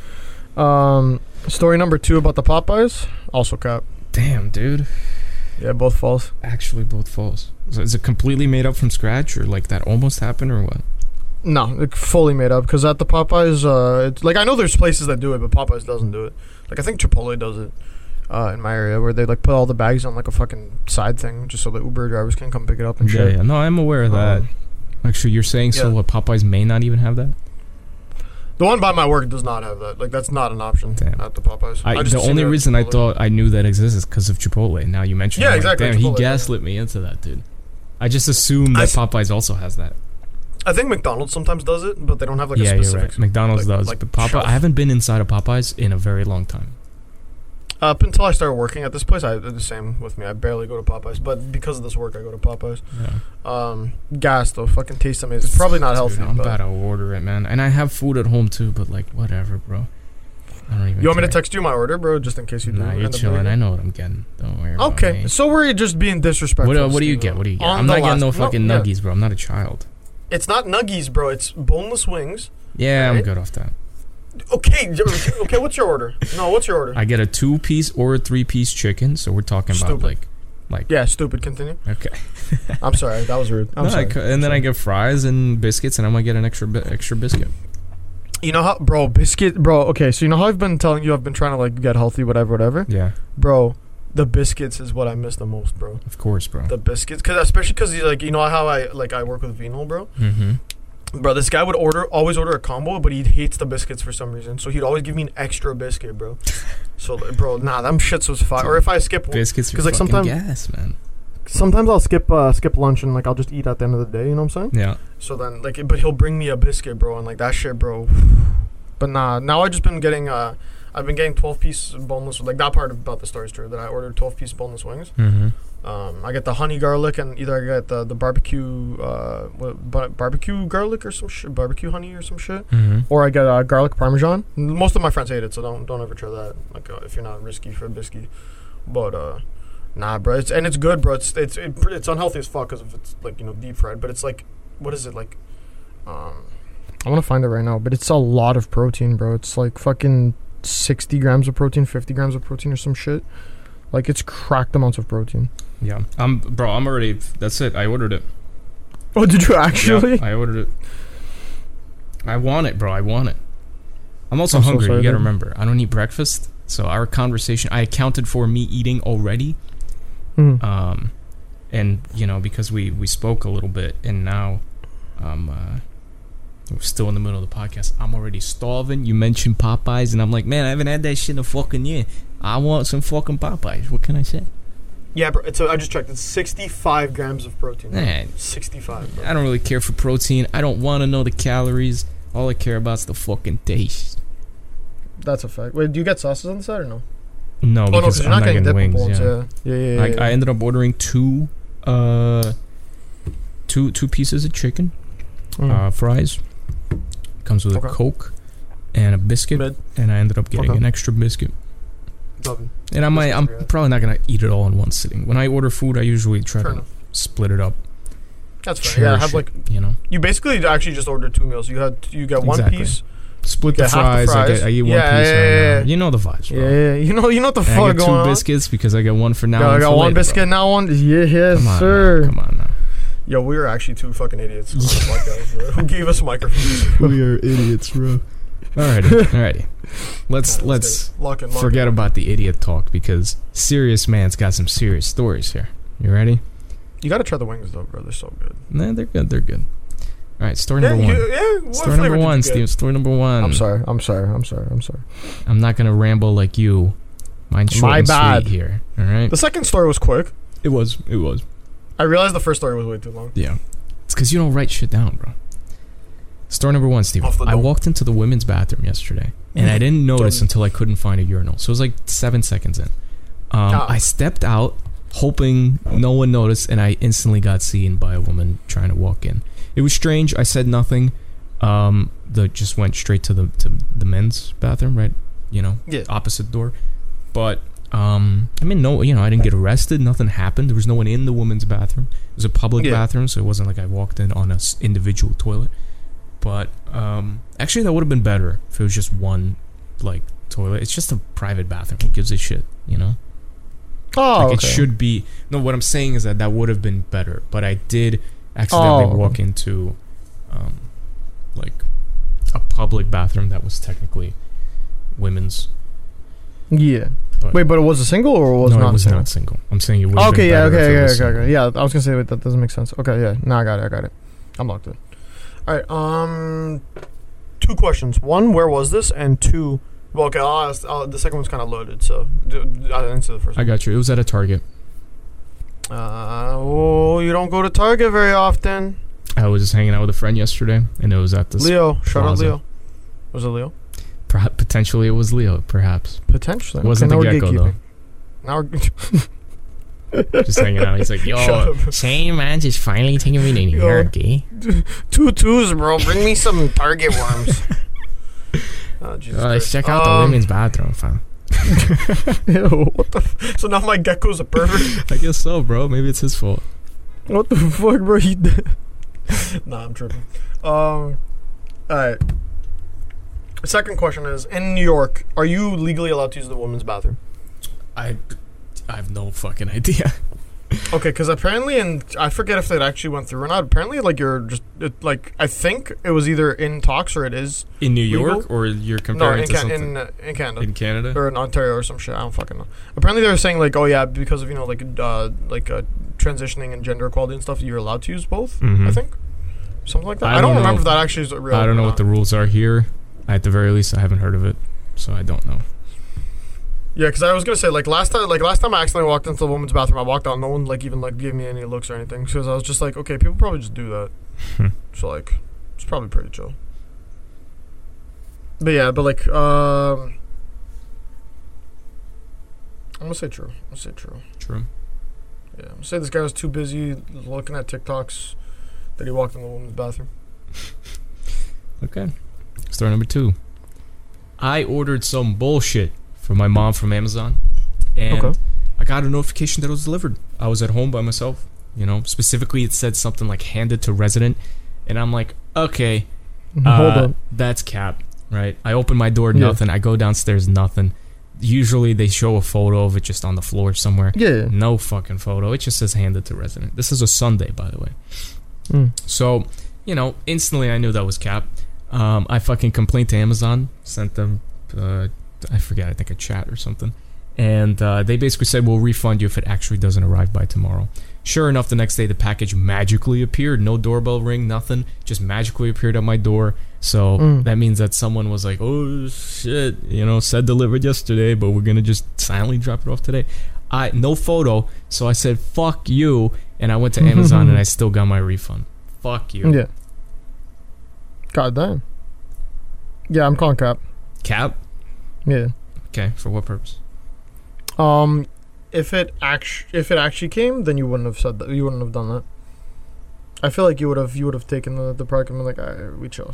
S2: Um, story number two about the Popeyes, also cap.
S1: Damn, dude.
S2: Yeah, both false.
S1: Actually, both false. So is it completely made up from scratch, or like that almost happened, or what?
S2: No, it fully made up. Because at the Popeyes, uh, it's, like I know there's places that do it, but Popeyes doesn't do it. Like I think Chipotle does it uh, in my area, where they like put all the bags on like a fucking side thing, just so the Uber drivers can come pick it up and
S1: Yeah,
S2: shit.
S1: yeah. No, I'm aware of that.
S2: Um,
S1: Actually, you're saying so
S2: yeah.
S1: what, Popeyes may not even have that?
S2: The one by my work does not have that. Like that's not an option
S1: Damn.
S2: at the Popeyes.
S1: I,
S2: just
S1: the
S2: assumed
S1: only
S2: they were
S1: reason I
S2: Chipotle.
S1: thought I knew that exists is because of Chipotle. Now you mentioned
S2: Yeah,
S1: it, I'm
S2: exactly,
S1: Like, damn,
S2: Chipotle,
S1: he
S2: yeah.
S1: gaslit me into that, dude. I just assumed
S2: I
S1: that
S2: s-
S1: Popeyes also has that.
S2: I think McDonald's sometimes does it, but they don't have like
S1: yeah,
S2: a
S1: you're
S2: specific.
S1: right. McDonald's
S2: like-
S1: does,
S2: like
S1: but Popeye.
S2: shelf.
S1: I haven't been inside a Popeyes in a very long time.
S2: Up until I started working at this place, I did the same with me. I barely go to Popeyes, but because of this work, I go to Popeyes.
S1: Yeah.
S2: Um, gas though, fucking tastes amazing. It's probably not healthy.
S1: Dude, I'm
S2: but
S1: about to order it, man. And I have food at home too, but like whatever, bro. I don't even.
S2: you want me to
S1: care.
S2: text you my order, bro, just in case you do?
S1: Nah, you're
S2: end up
S1: chilling.
S2: doing it?
S1: I know what I'm getting. Don't worry. About
S2: Okay,
S1: me.
S2: so we're just being disrespectful.
S1: What, uh,
S2: to
S1: what do you
S2: Steve,
S1: get?
S2: though.
S1: What do you get?
S2: On
S1: I'm
S2: the
S1: not getting no
S2: last-
S1: fucking
S2: yeah.
S1: nuggies, bro. I'm not a child.
S2: It's not nuggies, bro. It's boneless wings.
S1: Yeah, I'm
S2: Right?
S1: good off that.
S2: Okay, y- okay. What's your order? No, what's your order?
S1: I get a two-piece or a three-piece chicken, so we're talking about
S2: Stupid.
S1: like, like.
S2: Yeah, stupid. Continue.
S1: Okay.
S2: I'm sorry, that was rude. I'm
S1: No, I
S2: sorry.
S1: cu- and then I get fries and biscuits, and I'm gonna get an extra bi- extra biscuit.
S2: You know how, bro? Biscuit, bro. Okay, so you know how I've been telling you I've been trying to like get healthy, whatever, whatever.
S1: Yeah,
S2: Bro, the biscuits is what I miss the most, bro.
S1: of course, bro.
S2: The biscuits, cause especially cause you like you know how I like I work with Vino, bro.
S1: Mm-hmm.
S2: Bro, this guy would order always order a combo, but he hates the biscuits for some reason. So he'd always give me an extra biscuit, bro. So, bro, nah, them shits was fire. Or if I skip,
S1: Biscuits are
S2: 'Cause, like,
S1: fucking
S2: sometime-
S1: gas, man.
S2: sometimes I'll skip uh, skip lunch and like I'll just eat at the end of the day. You know what I'm saying?
S1: Yeah.
S2: So then, like, but he'll bring me a biscuit, bro, and like that shit, bro. But nah, now I just been getting uh, I've been getting twelve piece boneless. Like that part about the story is true that I ordered twelve piece boneless wings.
S1: Mm-hmm.
S2: Um, I get the honey garlic and either I get the the barbecue uh what, bar- barbecue garlic or some shit, barbecue honey or some shit,
S1: Mm-hmm.
S2: or I get uh, garlic parmesan. Most of my friends hate it, so don't don't ever try that. Like uh, if you're not risky for a biscuit, but uh, nah, bro. It's and it's good, bro. It's it's it, it's unhealthy as fuck because it's like you know deep fried, but it's like what is it like? Um, I want to find it right now, but it's a lot of protein, bro. It's like fucking sixty grams of protein, fifty grams of protein or some shit. Like it's cracked amounts of protein.
S1: Yeah. I'm, bro. I'm already. That's it. I ordered it.
S2: Oh, did you actually?
S1: Yeah, I ordered it. I want it, bro. I want it. I'm also
S2: I'm so
S1: hungry.
S2: sorry,
S1: you gotta
S2: dude.
S1: remember, I don't eat breakfast, so our conversation, I accounted for me eating already.
S2: Mhm.
S1: Um, and you know because we we spoke a little bit, and now, um, uh, we're still in the middle of the podcast. I'm already starving. You mentioned Popeyes, and I'm like, man, I haven't had that shit in a fucking year. I want some fucking Popeyes. What can I say?
S2: Yeah, bro. It's a, I just checked. It's sixty-five grams of protein.
S1: Man,
S2: sixty-five. Bro.
S1: I don't really care for protein. I don't want to know the calories. All I care about is the fucking taste.
S2: That's a fact. Wait, do you get sauces on the side or no?
S1: No,
S2: Oh no,
S1: because
S2: because
S1: I'm
S2: you're not
S1: not
S2: getting
S1: getting
S2: dippable
S1: wings.
S2: ones.
S1: Yeah.
S2: Yeah, yeah, yeah.
S1: I,
S2: yeah, yeah.
S1: I ended up ordering two, uh, two two pieces of chicken,
S2: Mm.
S1: uh, fries. Comes with
S2: Okay.
S1: a Coke and a biscuit,
S2: Mid.
S1: and I ended up getting
S2: Okay.
S1: an extra biscuit.
S2: Love it.
S1: And I might, I'm
S2: Biscuits are good.
S1: probably not gonna eat it all in one sitting. When I order food, I usually try
S2: Fair
S1: to
S2: enough.
S1: split it up.
S2: That's fair.
S1: Cherish
S2: Yeah, have
S1: it,
S2: like
S1: you know,
S2: you basically actually just ordered two meals. You had you got one
S1: Exactly.
S2: piece.
S1: split
S2: You
S1: the
S2: get half the
S1: fries. I
S2: fries.
S1: get, I eat one
S2: Yeah,
S1: piece.
S2: yeah,
S1: right
S2: yeah,
S1: now.
S2: yeah.
S1: You know the vibes, bro.
S2: Yeah, yeah, you know, you know what the
S1: And
S2: fuck
S1: I get two
S2: going on.
S1: biscuits because I get one for now.
S2: Yo, I
S1: and
S2: got
S1: for
S2: one
S1: later,
S2: biscuit
S1: bro.
S2: now. One, yeah, yes,
S1: Come on,
S2: sir.
S1: now, come on now.
S2: Yo, we are actually two fucking idiots. On this podcast, bro. Who gave us microphones?
S1: We are idiots, bro. Alrighty, alrighty. Let's
S2: Alright,
S1: let's
S2: get it. lock in, lock
S1: forget
S2: in.
S1: about the idiot talk because serious man's got some serious stories here. You ready?
S2: You gotta try the wings though, bro. They're so good.
S1: Nah, they're good. They're good. All right, story
S2: Yeah,
S1: number one.
S2: you, yeah. What
S1: Story
S2: flavor
S1: number
S2: did
S1: one,
S2: you get?
S1: Steve. Story number one.
S2: I'm sorry. I'm sorry. I'm sorry. I'm sorry.
S1: I'm not gonna ramble like you. Mine's short
S2: My
S1: and
S2: bad.
S1: sweet here. All right.
S2: The second story was quick.
S1: It was. It was.
S2: I realized the first story was way too long.
S1: Yeah. It's because you don't write shit down, bro. Story number one, Steve.
S2: Off the
S1: I
S2: dome.
S1: walked into the women's bathroom yesterday, and I didn't notice until I couldn't find a urinal. So it was like seven seconds in. Um,
S2: Ah.
S1: I stepped out, hoping no one noticed, and I instantly got seen by a woman trying to walk in. It was strange. I said nothing. Um, the just went straight to the to the men's bathroom, right? You know,
S2: Yeah.
S1: opposite door. But um, I mean, no, you know, I didn't get arrested. Nothing happened. There was no one in the women's bathroom. It was a public
S2: Yeah.
S1: bathroom, so it wasn't like I walked in on a s- individual toilet. But um, actually, that would have been better if it was just one like toilet. It's just a private bathroom. Who gives a shit, you know?
S2: Oh,
S1: Like
S2: okay.
S1: it should be. No, what I'm saying is that that would have been better. But I did accidentally
S2: Oh.
S1: walk into um, like a public bathroom that was technically women's.
S2: Yeah.
S1: But
S2: Wait, but it was a single or it was
S1: no,
S2: not
S1: it was
S2: a single?
S1: not single. I'm saying it would have
S2: Okay,
S1: been
S2: yeah,
S1: better
S2: okay,
S1: if it
S2: okay,
S1: was
S2: okay,
S1: single.
S2: okay. Yeah, I was gonna say wait, that doesn't make sense. Okay, yeah. No, I got it, I got it. I'm locked in. Alright, um two questions. One, where was this? And two, well, okay, I'll ask, uh, the second one's kind of loaded, so do, I'll answer the first
S1: I
S2: one.
S1: got you. It was at a Target.
S2: Uh, oh, you don't go to Target very often.
S1: I was just hanging out with a friend yesterday, and it was at this.
S2: Leo, shout out
S1: plaza.
S2: Leo. Was it Leo?
S1: Perhaps, potentially, it was Leo. Perhaps
S2: Potentially.
S1: it wasn't
S2: okay,
S1: the
S2: now we're
S1: gecko though.
S2: gatekeeping. Now we're
S1: Just hanging out. He's like,
S2: Shut
S1: "Yo,
S2: up.
S1: say man, just finally taking me in
S2: Yo.
S1: here, okay?"
S2: two twos, bro. Bring me some Target worms. Oh, Jesus
S1: Uh, let's
S2: Christ.
S1: check out the
S2: Um,
S1: women's bathroom, fam.
S2: Ew, what the? F- so now my gecko's a pervert.
S1: I guess so, bro. Maybe it's his fault.
S2: What the fuck, bro? He did. Nah, I'm tripping. Um, alright. Second question is: in New York, are you legally allowed to use the women's bathroom?
S1: I, I have no fucking idea.
S2: Okay, because apparently, and I forget if it actually went through or not. Apparently, like you're just it, like I think it was either in talks or it is.
S1: In New
S2: Legal?
S1: York, or you're
S2: No,
S1: comparing
S2: in
S1: to
S2: Can-
S1: something
S2: in uh, in Canada.
S1: in Canada?
S2: Or in Ontario or some shit. I don't fucking know. Apparently, they were saying like, oh yeah, because of you know like uh like uh, transitioning and gender equality and stuff, you're allowed to use both.
S1: Mhm.
S2: I think something like that.
S1: I
S2: I, don't
S1: don't know.
S2: remember if that actually is real.
S1: I don't
S2: or
S1: know
S2: not.
S1: what the rules are here. At the very least, I haven't heard of it, so I don't know.
S2: Yeah, because I was gonna say like last time, like last time I accidentally walked into the women's bathroom, I walked out, no one like even like gave me any looks or anything, because I was just like, okay, people probably just do that.
S1: Hmm.
S2: So like, it's probably pretty chill. But yeah, but like, um, I'm gonna say true. I'm gonna say true.
S1: True.
S2: Yeah, I'm gonna say this guy was too busy looking at TikToks that he walked in the women's bathroom.
S1: Okay. Story number two. I ordered some bullshit for my mom from Amazon, and
S2: Okay.
S1: I got a notification that it was delivered. I was at home by myself. You know, specifically it said something like "handed to resident," and I'm like, okay,
S2: Hold
S1: uh,
S2: up.
S1: that's cap, right? I open my door,
S2: Yeah.
S1: nothing. I go downstairs, nothing. Usually they show a photo of it just on the floor somewhere.
S2: Yeah.
S1: No fucking photo. It just says "handed to resident." This is a Sunday, by the way.
S2: Mm.
S1: So, you know, instantly I knew that was cap. Um, I fucking complained to Amazon, sent them, uh, I forget, I think a chat or something. And uh, they basically said, we'll refund you if it actually doesn't arrive by tomorrow. Sure enough, the next day the package magically appeared. No doorbell ring, nothing. Just magically appeared at my door. So
S2: Mm.
S1: that means that someone was like, oh shit, you know, said delivered yesterday, but we're going to just silently drop it off today. I No photo, so I said, fuck you. And I went to Amazon and I still got my refund. Fuck you.
S2: Yeah. God damn. Yeah, I'm calling cap.
S1: Cap?
S2: Yeah.
S1: Okay, for what purpose?
S2: Um, if it act- if it actually came, then you wouldn't have said that. You wouldn't have done that. I feel like you would have you would have taken the the product and been like, all right, we chill.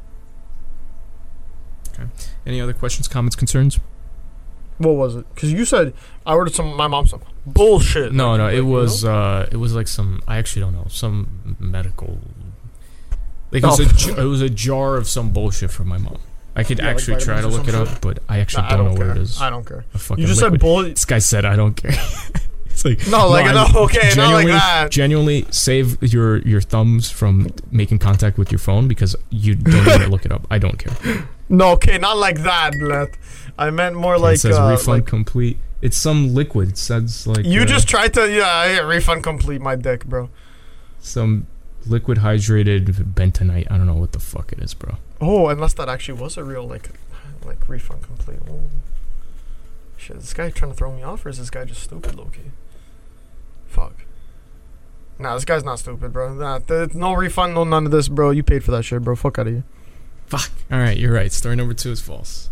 S1: Okay. Any other questions, comments, concerns?
S2: What was it? Because you said I ordered some. My mom some bullshit.
S1: No,
S2: like,
S1: no,
S2: like,
S1: it
S2: you
S1: was
S2: know?
S1: uh, it was like some. I actually don't know some medical. Like it was,
S2: Oh.
S1: a, j- it was a jar of some bullshit from my mom. I could
S2: Yeah, like
S1: actually try to
S2: vitamins or
S1: look it
S2: some
S1: up,
S2: shit?
S1: but I actually
S2: Nah, I
S1: don't,
S2: don't
S1: know
S2: care.
S1: where it is.
S2: I don't care.
S1: A fucking
S2: You just
S1: liquid.
S2: said bull.
S1: This guy said I don't care. It's like
S2: No, like
S1: I-
S2: no, okay, not like
S1: genuinely-
S2: that.
S1: Genuinely save your your thumbs from making contact with your phone because you don't need to look it up. I don't care.
S2: No, okay, not like that, Bleth. I meant more like
S1: it says
S2: uh,
S1: refund
S2: like
S1: complete. It's some liquid. It says like
S2: you
S1: uh,
S2: just tried to yeah, yeah refund complete my dick, bro.
S1: some liquid hydrated bentonite. I don't know what the fuck it is, bro.
S2: Oh, unless that actually was a real like like refund complete. Oh. Shit, is this guy trying to throw me off or is this guy just stupid, low-key? Fuck. Nah, this guy's not stupid, bro. Nah, th- no refund, no none of this, bro. You paid for that shit, bro. Fuck out of here.
S1: Fuck. All right, you're right. Story number two is false.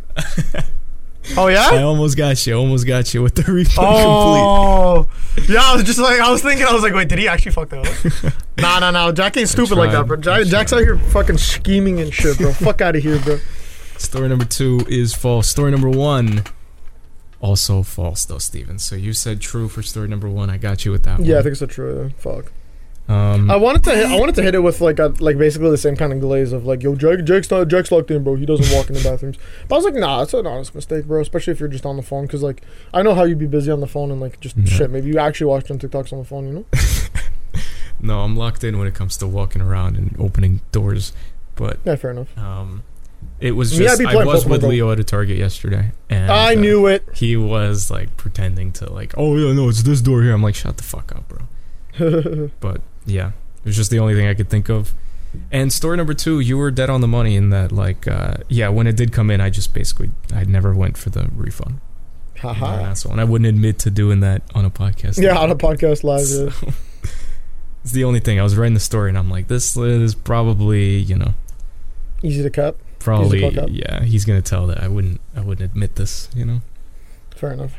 S2: Oh
S1: I
S2: yeah?
S1: almost got you. Almost got you with the refund complete.
S2: Oh, yeah. I was just like, I was thinking, I was like, wait, did he actually fuck that up? Nah, nah, nah. Jack ain't stupid like
S1: tried.
S2: that, bro. Jack,
S1: I
S2: Jack's
S1: tried.
S2: out here fucking scheming and shit, bro. Fuck out of here, bro.
S1: Story number two is false. Story number one, also false, though, Steven. So you said true for story number one. I got you with that
S2: Yeah, I
S1: one.
S2: think it's a true. Fuck.
S1: Um,
S2: I wanted to hit, I wanted to hit it with like a, like basically the same kind of glaze of like, yo, Jack, Jack's not Jack's locked in, bro. He doesn't walk in the bathrooms. But I was like, nah, it's an honest mistake, bro. Especially if you're just on the phone, because like I know how you'd be busy on the phone and like just
S1: Yeah.
S2: shit. Maybe you actually watch them TikToks on the phone, you know?
S1: no, I'm locked in when it comes to walking around and opening doors. But
S2: Yeah, fair enough.
S1: um, it was
S2: Me, I'd
S1: just
S2: be
S1: I
S2: playing
S1: was
S2: Pokemon
S1: with
S2: Go.
S1: Leo at a Target yesterday, and
S2: I
S1: uh,
S2: knew it.
S1: he was like pretending to like, oh yeah, no, it's this door here. I'm like, shut the fuck up, bro. But yeah, it was just the only thing I could think of. And story number two, you were dead on the money in that, like, uh, yeah, when it did come in, I just basically, I never went for the refund. I'm an
S2: Haha.
S1: asshole, and I wouldn't admit to doing that on a podcast.
S2: Yeah, on a podcast live.
S1: So,
S2: Yeah.
S1: it's the only thing. I was writing the story, and I'm like, this is probably, you know,
S2: Easy to cap.
S1: probably,
S2: fuck up.
S1: yeah, he's gonna tell that I wouldn't, I wouldn't admit this, you know.
S2: Fair enough.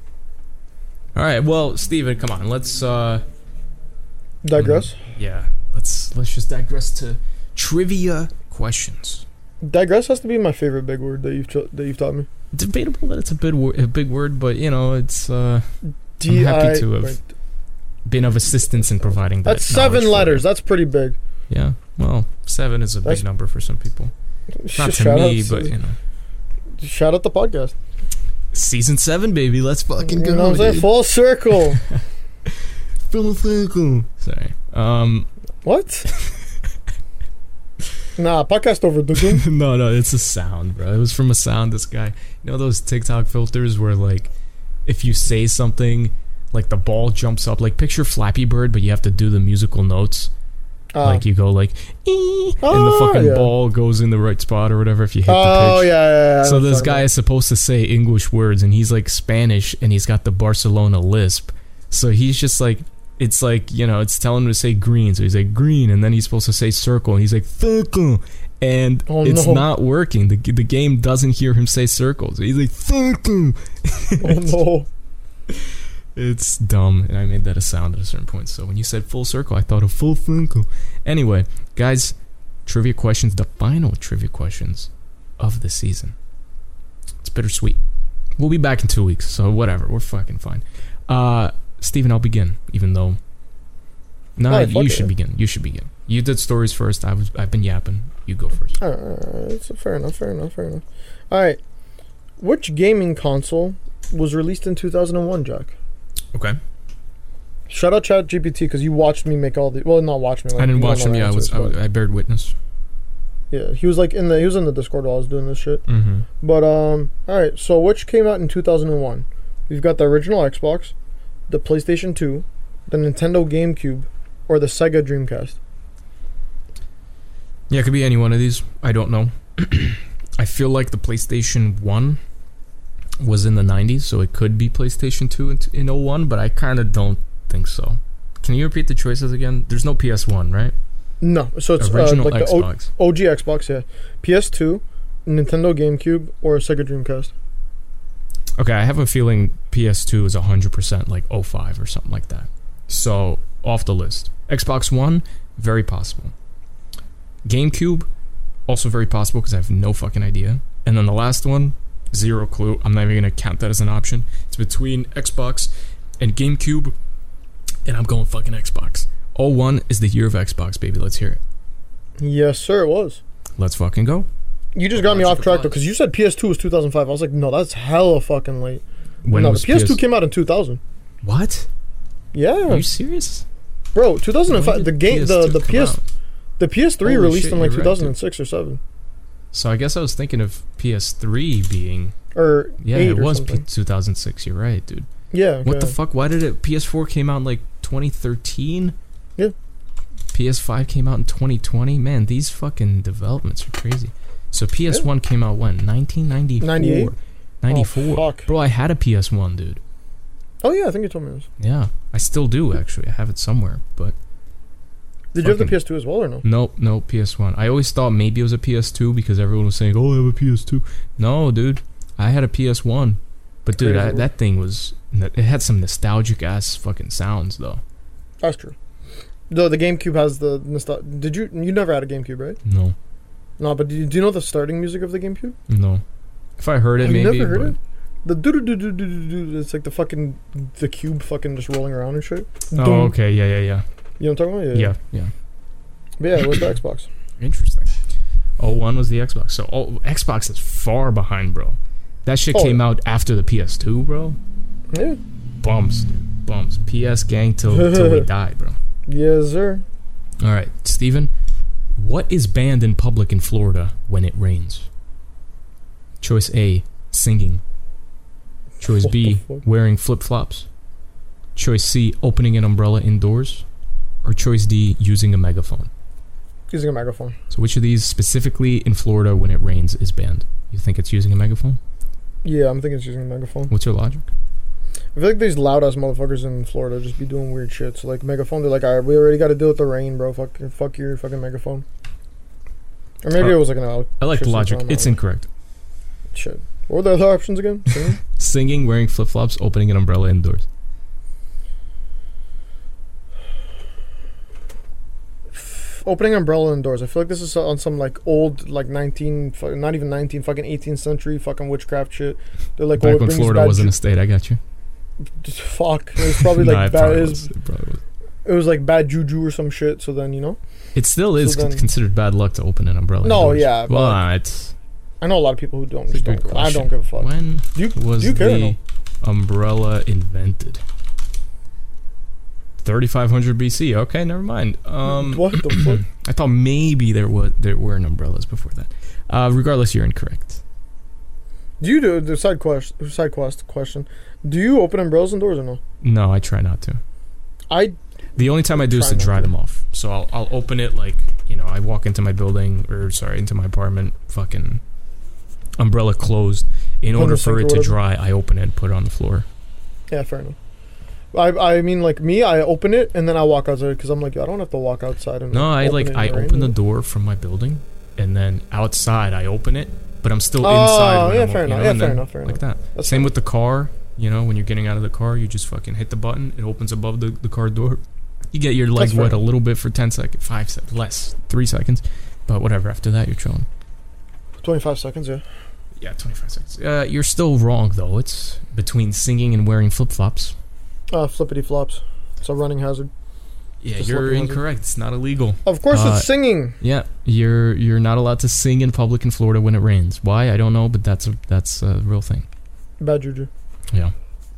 S1: All right, well, Steven, come on, let's, uh,
S2: Digress.
S1: yeah, let's let's just digress to trivia questions.
S2: Digress has to be my favorite big word that you've ch- that you've taught me.
S1: Debatable that it's a big word, a big word, but you know, it's uh,
S2: D I.
S1: happy to have been of assistance in providing that.
S2: That's seven
S1: knowledge for
S2: letters.
S1: you.
S2: That's pretty big.
S1: Yeah, well, seven is a
S2: That's-
S1: big number for some people. Not to
S2: Shout
S1: me,
S2: out,
S1: but you know,
S2: shout out the podcast.
S1: season seven, baby. Let's fucking go.
S2: You know what I'm saying?
S1: dude.
S2: Full circle.
S1: Full circle. Sorry. Um.
S2: What? Nah, podcast over, dude.
S1: no, no, it's a sound, bro. It was from a sound. This guy, you know those TikTok filters where like, if you say something, like the ball jumps up. Like picture Flappy Bird, but you have to do the musical notes.
S2: Uh,
S1: Like you go like, "Ee," and the
S2: Oh,
S1: fucking
S2: yeah.
S1: ball goes in the right spot or whatever if you hit the
S2: oh
S1: pitch.
S2: yeah, yeah, yeah.
S1: So
S2: I'm
S1: this
S2: sorry,
S1: guy
S2: man.
S1: is supposed to say English words, and he's like Spanish, and he's got the Barcelona lisp. So he's just like, it's like, you know, it's telling him to say green, so he's like green, and then he's supposed to say circle, and he's like circle, and
S2: Oh,
S1: it's
S2: no.
S1: not working. The the game doesn't hear him say circle, so he's like circle.
S2: Oh no.
S1: It's dumb, and I made that a sound at a certain point. So when you said full circle, I thought of full circle. Anyway, guys, trivia questions, the final trivia questions of the season. It's bittersweet. We'll be back in two weeks, so whatever. We're fucking fine. Uh, Steven, I'll begin, even though... No,
S2: Alright, fuck
S1: you
S2: it,
S1: should
S2: yeah.
S1: begin. You should begin. You did stories first. I was, I've been yapping. You go first.
S2: Alright, alright, it's fair enough, fair enough, fair enough. Alright. Which gaming console was released in two thousand one, Jack?
S1: Okay.
S2: Shout out ChatGPT because you watched me make all the. Well, not watch me. Like,
S1: I didn't
S2: you
S1: watch
S2: don't
S1: them.
S2: know
S1: Yeah, I
S2: the
S1: was. I,
S2: answers,
S1: was, I bared witness.
S2: but- Yeah, he was like in the. He was in the Discord while I was doing this shit.
S1: Mm-hmm.
S2: But um, all right. So which came out in two thousand one? We've got the original Xbox, the PlayStation two, the Nintendo GameCube, or the Sega Dreamcast.
S1: Yeah, it could be any one of these. I don't know. I feel like the PlayStation one was in the nineties, so it could be PlayStation two in, in oh one, but I kind of don't think so. Can you repeat the choices again? There's no P S one, right?
S2: No, so it's uh,
S1: Original
S2: like the O-
S1: Xbox.
S2: O G Xbox, yeah. P S two, Nintendo GameCube, or Sega Dreamcast.
S1: Okay, I have a feeling P S two is one hundred percent like oh five or something like that. So, off the list. Xbox One, very possible. GameCube, also very possible because I have no fucking idea. And then the last one, zero clue. I'm not even going to count that as an option. It's between Xbox and GameCube, and I'm going fucking Xbox. oh one is the year of Xbox, baby. Let's hear it.
S2: Yes, sir, it was.
S1: Let's fucking go.
S2: You just got me off track, though, because you said P S two was two thousand five. I was like, no, that's hella fucking late.
S1: When
S2: no,
S1: was
S2: the P S two
S1: P S
S2: came out in two thousand.
S1: What?
S2: Yeah.
S1: Are you serious?
S2: Bro, two thousand five, the game, the, the P S,
S1: out?
S2: the P S three
S1: Holy
S2: released
S1: shit,
S2: in like
S1: you're
S2: two
S1: right,
S2: thousand six or seven.
S1: So I guess I was thinking of P S three being...
S2: Or
S1: Yeah,
S2: eight
S1: it
S2: or
S1: was P-
S2: something.
S1: two thousand six. You're right, dude.
S2: Yeah.
S1: What the
S2: okay.
S1: fuck? Why did it... P S four came out in like twenty thirteen?
S2: Yeah.
S1: P S five came out in twenty twenty? Man, these fucking developments are crazy. So P S one yeah. came out when? nineteen ninety-four?
S2: ninety-eight?
S1: ninety-four.
S2: Oh, fuck.
S1: Bro, I had a P S one, dude.
S2: Oh, yeah, I think you told me this.
S1: Yeah. I still do, actually. I have it somewhere, but...
S2: Did you have the P S two as well, or no?
S1: Nope, no, P S one. I always thought maybe it was a P S two because everyone was saying, oh, I have a P S two. No, dude. I had a P S one. But, dude, I, that thing was... It had some nostalgic-ass fucking sounds, though.
S2: That's true. Though the GameCube has the... Nostal- Did you... You never had a GameCube, right?
S1: No.
S2: No, but do you, do you know the starting music of the GameCube?
S1: No. If I heard it,
S2: oh,
S1: maybe,
S2: you never heard
S1: but...
S2: it? The doo doo doo doo doo doo. It's like the fucking... The cube fucking just rolling around and shit.
S1: Oh,
S2: Dum.
S1: okay. Yeah, yeah, yeah.
S2: You know what I'm talking about?
S1: Yeah, yeah.
S2: But yeah, it was the Xbox.
S1: Interesting. oh one was the Xbox. So oh, Xbox is far behind, bro. That shit
S2: Oh,
S1: came
S2: yeah.
S1: out after the P S two, bro.
S2: Yeah.
S1: Bums, dude. Bums. P S gang till, till we die, bro.
S2: Yes, sir.
S1: All right, Steven. What is banned in public in Florida when it rains? Choice A, singing. Choice
S2: What
S1: B,
S2: the fuck?
S1: wearing flip-flops. Choice C, opening an umbrella indoors. Or choice D, using a megaphone.
S2: Using a megaphone.
S1: So which of these specifically in Florida when it rains is banned? You think it's using a megaphone?
S2: Yeah, I'm thinking it's using a megaphone.
S1: What's your logic?
S2: I feel like these loud ass motherfuckers in Florida just be doing weird shit. So like megaphone, they're like, alright, we already got to deal with the rain, bro. Fuck, fuck your fucking megaphone. Or maybe
S1: Uh,
S2: it was like an out.
S1: I like the logic. It's incorrect.
S2: Shit. What were the other options again? Singing?
S1: Singing, wearing flip-flops, opening an umbrella indoors.
S2: Opening umbrella indoors. I feel like this is on some like old, like nineteen, fu- not even nineteen, fucking eighteenth century fucking witchcraft shit. They're like,
S1: Back
S2: oh, it
S1: when
S2: brings
S1: Florida
S2: bad
S1: wasn't
S2: ju-
S1: a state, I got you.
S2: Just fuck. It was probably
S1: Nah,
S2: like
S1: it
S2: bad.
S1: probably
S2: It
S1: was.
S2: was,
S1: It probably was.
S2: it was like bad juju or some shit. So then you know,
S1: It still is
S2: So then-
S1: considered bad luck to open an umbrella
S2: No,
S1: indoors.
S2: yeah, but
S1: Well,
S2: like-
S1: uh, it's...
S2: I know a lot of people who don't.
S1: It's a
S2: Just
S1: good
S2: don't I
S1: question.
S2: don't give a fuck.
S1: When
S2: Do you,
S1: was
S2: do you care or
S1: the
S2: no?
S1: umbrella invented? thirty-five hundred B C. Okay, never mind. Um,
S2: What the fuck?
S1: I thought maybe there was there were umbrellas before that. Uh, regardless, you're incorrect.
S2: Do you do the side quest? Side quest question. Do you open umbrellas indoors or no?
S1: No, I try not to.
S2: I
S1: The only time I do is
S2: Try
S1: to
S2: not
S1: dry
S2: to.
S1: them off. So I'll I'll open it like, you know, I walk into my building or sorry into my apartment, fucking umbrella closed. In
S2: Put in
S1: order
S2: the
S1: for
S2: sink
S1: it
S2: or
S1: to
S2: whatever?
S1: dry, I open it and put it on the floor.
S2: yeah, fair enough. I I mean like me, I open it and then I walk outside because I'm like, I don't have to walk outside and
S1: No, I
S2: open
S1: like
S2: it in
S1: I
S2: the rain.
S1: open the door from my building, and then outside I open it, but I'm still
S2: Oh,
S1: inside. when
S2: yeah,
S1: I'm,
S2: fair
S1: you
S2: enough.
S1: know,
S2: Yeah,
S1: and
S2: fair
S1: then
S2: enough, fair
S1: like
S2: enough.
S1: that.
S2: That's
S1: Same
S2: fine.
S1: with the car. You know, when you're getting out of the car, you just fucking hit the button. It opens above the, the car door. You get your leg
S2: That's
S1: wet
S2: fair.
S1: a little bit for ten seconds, five seconds, less, three seconds, but whatever. After that, you're chilling.
S2: twenty-five seconds, yeah.
S1: Yeah, twenty-five seconds. Uh, you're still wrong though. It's between singing and wearing flip flops.
S2: Uh, flippity flops. It's a running hazard.
S1: Yeah,
S2: Just
S1: you're
S2: looking at it.
S1: incorrect. It's not illegal.
S2: Of course,
S1: Uh,
S2: it's singing.
S1: Yeah, you're you're not allowed to sing in public in Florida when it rains. Why? I don't know, but that's a that's a real thing.
S2: Bad juju.
S1: Yeah.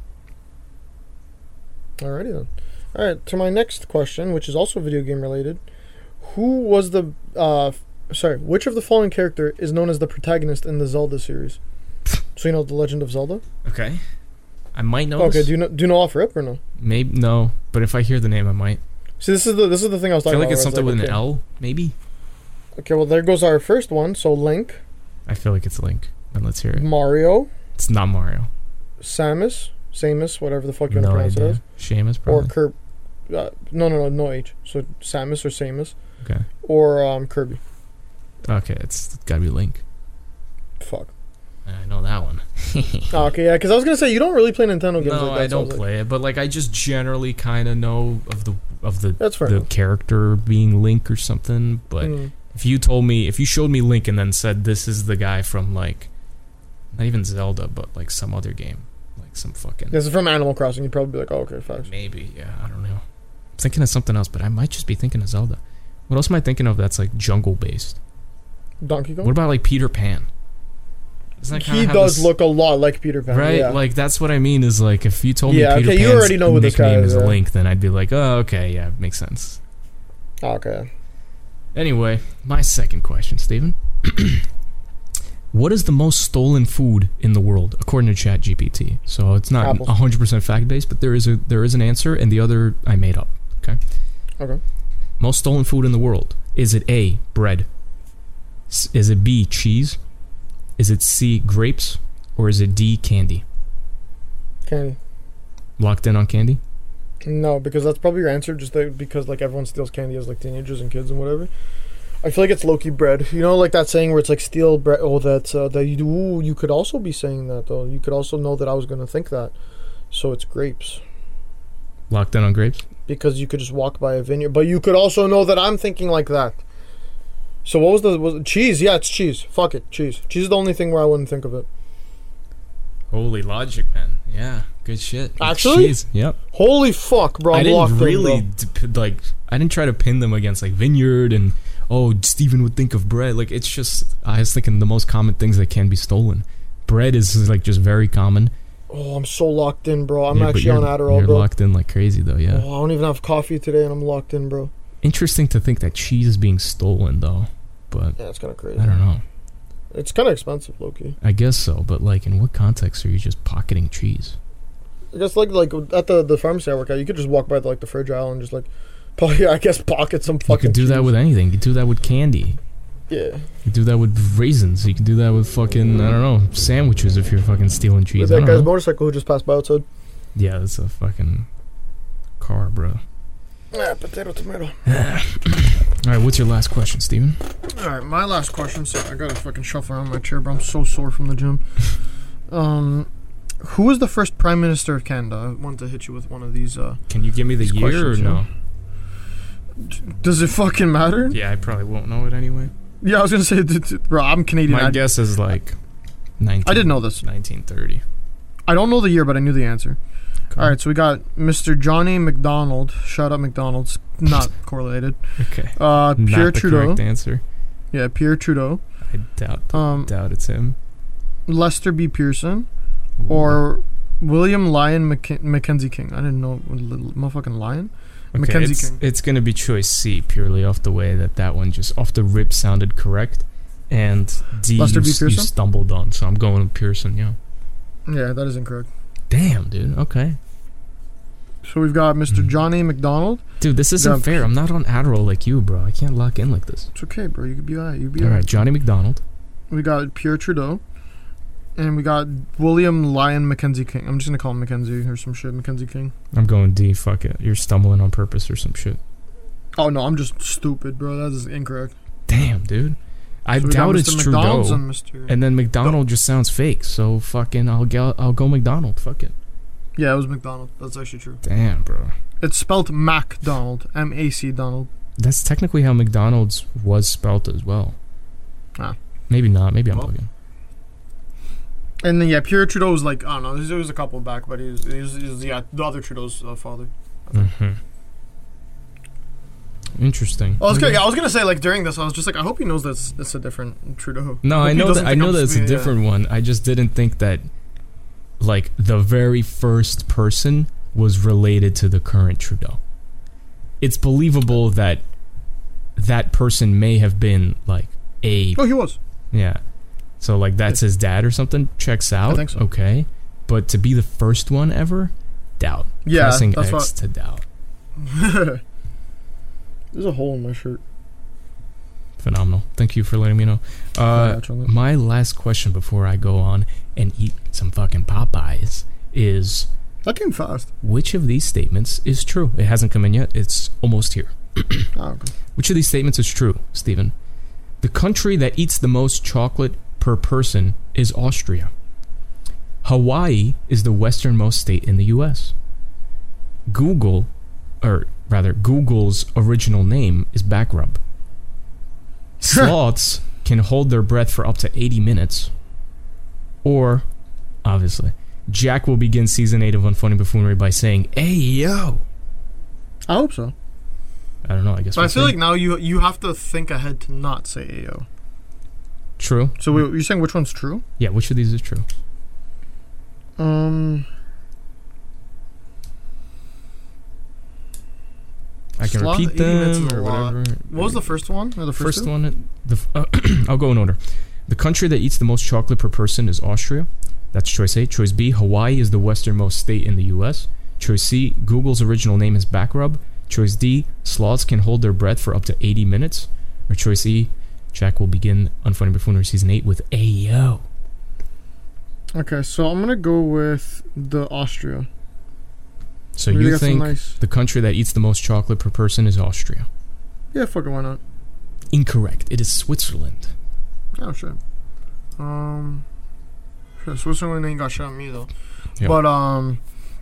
S2: Alrighty then. Alright, to my next question, which is also video game related. Who was the uh f- sorry, which of the following character is known as the protagonist in the Zelda series? So you know The Legend of Zelda?
S1: Okay. I might know.
S2: Okay,
S1: this.
S2: do you know do you know off rip or no?
S1: Maybe no, but if I hear the name, I might.
S2: See, this is the this is the thing I was
S1: I
S2: talking
S1: feel like
S2: about.
S1: it's
S2: where I was
S1: something with
S2: okay.
S1: an L, maybe.
S2: Okay, well there goes our first one. So Link,
S1: I feel like it's Link, but let's hear it.
S2: Mario,
S1: It's not Mario.
S2: Samus, Samus, whatever the fuck you want
S1: No
S2: to pronounce it
S1: idea.
S2: as,
S1: Seamus,
S2: or
S1: probably.
S2: Kirby. Uh, no, no, no, no H. So Samus or Samus,
S1: Okay.
S2: or um, Kirby.
S1: Okay, it's, it's gotta be Link.
S2: Fuck.
S1: Uh, I know that one.
S2: Oh, okay, yeah, because I was gonna say you don't really play Nintendo games.
S1: No,
S2: like that,
S1: I
S2: so
S1: don't
S2: was
S1: play it, but like I just generally kind of know of the of the
S2: That's fair
S1: the
S2: enough.
S1: character being Link or something. But
S2: Like, mm.
S1: if you told me, if you showed me Link and then said this is the guy from like, not even Zelda, but like some other game, like some fucking
S2: This is from Animal Crossing. You'd probably be like, oh, okay, facts.
S1: maybe, yeah, I don't know. I'm thinking of something else, but I might just be thinking of Zelda. What else am I thinking of that's like jungle based?
S2: Donkey Kong.
S1: What about like Peter Pan? Doesn't that
S2: He
S1: kinda have
S2: does
S1: this-
S2: look a lot like Peter Pan,
S1: right.
S2: Yeah.
S1: Like that's what I mean. Is like if you told
S2: Yeah,
S1: me Peter
S2: okay, you
S1: Pan's
S2: already know who this
S1: nickname
S2: guy is,
S1: is
S2: yeah.
S1: Link, then I'd be like, oh, okay, yeah, makes sense.
S2: Oh, okay.
S1: Anyway, my second question, Steven. What is the most stolen food in the world, according to ChatGPT? So it's not
S2: Apples.
S1: one hundred percent fact-based, but there is a there is an answer, and the other I made up. Okay.
S2: Okay.
S1: Most stolen food in the world. Is it A, bread? S- Is it B, cheese? Is it C, grapes? Or is it D, candy?
S2: Candy.
S1: Locked in on candy?
S2: No, because that's probably your answer. Just like, because like everyone steals candy as like teenagers and kids and whatever. I feel like it's low-key bread. You know, like that saying where it's like steal bread. Oh, that's uh, that you do. Ooh, you could also be saying that though. You could also know that I was gonna think that. So it's grapes.
S1: Locked in on grapes?
S2: Because you could just walk by a vineyard, but you could also know that I'm thinking like that. So what was the was it cheese? Yeah, it's cheese. Fuck it, cheese. Cheese is the only thing where I wouldn't think of it.
S1: Holy logic, man. Yeah, good shit. It's
S2: Actually?
S1: cheese. Yep.
S2: Holy fuck, bro! I'm
S1: I didn't
S2: locked
S1: really
S2: in,
S1: d- p- like. I didn't try to pin them against like Vineyard and oh, Steven would think of bread. Like it's just I was thinking the most common things that can be stolen. Bread is, is like just very common.
S2: bro. Oh, I'm so locked in, bro. I'm
S1: Yeah, but
S2: actually on
S1: you're-
S2: Adderall,
S1: You're
S2: bro.
S1: locked in like crazy though. Yeah.
S2: Oh, I don't even have coffee today, and I'm locked in, bro.
S1: Interesting to think that cheese is being stolen though, but
S2: Yeah, it's kind of crazy.
S1: I don't know.
S2: It's kind of expensive, low-key.
S1: I guess so, but like in what context are you just pocketing cheese?
S2: I guess like like at the the pharmacy I work at, you could just walk by the, like the fridge aisle and just like, probably I guess pocket some
S1: You
S2: fucking.
S1: could do that
S2: cheese.
S1: with anything. You could do that with candy.
S2: Yeah.
S1: You could do that with raisins. You can do that with fucking I don't know sandwiches if you're fucking stealing cheese.
S2: With
S1: I
S2: that
S1: don't
S2: guy's
S1: know.
S2: motorcycle who just passed by outside.
S1: Yeah, that's a fucking car, bro.
S2: Ah, potato, tomato.
S1: All right, what's your last question, Steven?
S2: All right, my last question. So I gotta fucking shuffle around my chair, bro. I'm so sore from the gym. Um, who was the first prime minister of Canada? I wanted to hit you with one of these. Uh,
S1: Can you give me the
S2: These
S1: year or
S2: questions,
S1: no?
S2: does it fucking matter?
S1: Yeah, I probably won't know it anyway.
S2: Yeah, I was gonna say, d- d- bro. I'm Canadian.
S1: My
S2: I,
S1: guess is like nineteen.
S2: I didn't know this.
S1: nineteen thirty.
S2: I don't know the year, but I knew the answer.
S1: Okay.
S2: All right, so we got Mister Johnny McDonald. Shout out McDonald's. Not correlated.
S1: Okay.
S2: Uh, Pierre
S1: Not the
S2: Trudeau.
S1: correct answer.
S2: Yeah, Pierre Trudeau.
S1: I doubt.
S2: Um,
S1: doubt it's him.
S2: Lester B. Pearson.
S1: Ooh.
S2: Or William Lyon McK- Mackenzie King. I didn't know motherfucking Lion.
S1: okay,
S2: Mackenzie
S1: it's,
S2: King.
S1: it's gonna be choice C purely off the way that that one just off the rip sounded correct, and D
S2: Lester
S1: you,
S2: B.
S1: s- you
S2: Pearson?
S1: stumbled on. So I'm going with Pearson. Yeah.
S2: Yeah, that is incorrect.
S1: Damn, dude. Okay.
S2: So we've got Mister
S1: Mhm.
S2: Johnny McDonald.
S1: Dude, this isn't
S2: Yeah.
S1: fair. I'm not on Adderall like you, bro. I can't lock in like this.
S2: It's okay, bro. You could be alright. You could be
S1: All
S2: alright.
S1: right, Johnny McDonald.
S2: We got Pierre Trudeau. And we got William Lyon Mackenzie King. I'm just gonna call him Mackenzie or some shit. Mackenzie King.
S1: I'm going D. Fuck it. You're stumbling on purpose or some shit.
S2: Oh no, I'm just stupid, bro. That is incorrect.
S1: Damn, dude. I
S2: So we got
S1: doubt
S2: Mister
S1: it's
S2: McDonald's
S1: Trudeau.
S2: and Mister
S1: And then McDonald just sounds fake. So fucking, I'll go. I'll go McDonald. Fuck it.
S2: Yeah, it was McDonald. That's actually true.
S1: Damn, bro.
S2: It's spelled MacDonald. M A C Donald.
S1: That's technically how McDonald's was spelt as well.
S2: Ah.
S1: Maybe not. Maybe I'm
S2: Well.
S1: bugging.
S2: And then yeah, Pierre Trudeau was like, I don't know. There was a couple back, but he was, he was, he was yeah, the other Trudeau's uh, father.
S1: Mm-hmm. Interesting.
S2: I was gonna,
S1: Okay.
S2: yeah, I was gonna say like during this, I was just like, I hope he knows that's it's a different Trudeau.
S1: No,
S2: hope
S1: I
S2: he
S1: know
S2: doesn't
S1: that. I
S2: think
S1: know
S2: I'm
S1: that it's a
S2: speaking- yeah.
S1: different one. I just didn't think that, like, the very first person was related to the current Trudeau. It's believable that that person may have been like a
S2: Oh, he was.
S1: yeah. So like that's his dad or something. Checks out.
S2: think so.
S1: Okay, but to be the first one ever, doubt.
S2: Yeah,
S1: Pressing
S2: that's
S1: X
S2: what.
S1: to doubt.
S2: There's a hole in my shirt.
S1: Phenomenal. Thank you for letting me know.
S2: Yeah,
S1: Uh,
S2: Charlie.
S1: my last question before I go on and eat some fucking Popeyes is:
S2: That came fast.
S1: which of these statements is true? It hasn't come in yet. It's almost here.
S2: Oh, okay.
S1: Which of these statements is true, Stephen? The country that eats the most chocolate per person is Austria. Hawaii is the westernmost state in the U S. Google, or rather, Google's original name is Backrub. Sloths can hold their breath for up to eighty minutes. Or, obviously, Jack will begin season eight of Unfunny Buffoonery by saying, "Hey, yo!"
S2: I hope so.
S1: I don't know, I guess.
S2: But
S1: we'll
S2: I feel
S1: see.
S2: like now you you have to think ahead to not say Ayo.
S1: True.
S2: So wait, you're saying which one's true?
S1: Yeah, which of these is true?
S2: Um,
S1: I can
S2: Sloth,
S1: repeat
S2: eighty minutes
S1: them
S2: is a
S1: or
S2: lot.
S1: whatever.
S2: What was the first one? Or the first,
S1: First
S2: two?
S1: one, the f- uh, I'll go in order. The country that eats the most chocolate per person is Austria. That's choice A. Choice B, Hawaii is the westernmost state in the U S. Choice C, Google's original name is Backrub. Choice D, sloths can hold their breath for up to eighty minutes. Or choice E, Jack will begin Unfunny Buffoonery Season eight with Ayo.
S2: Okay, so I'm gonna go with the Austria.
S1: So
S2: Really
S1: you
S2: got some
S1: think
S2: nice-
S1: the country that eats the most chocolate per person is Austria?
S2: Yeah, fuck it, why not?
S1: Incorrect. It is Switzerland.
S2: Oh shit. Um, sure, Switzerland ain't got shit on me though.
S1: Yep.
S2: But um,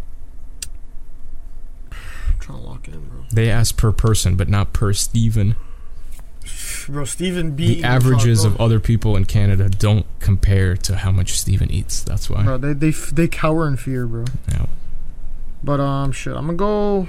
S2: I'm trying to lock in, bro.
S1: They ask per person, but not per Steven.
S2: Bro, Stephen B.
S1: The averages of other people in Canada don't compare to how much Steven eats. That's why.
S2: Bro, they they f- they cower in fear, bro.
S1: Yeah.
S2: But um, shit, I'm gonna go.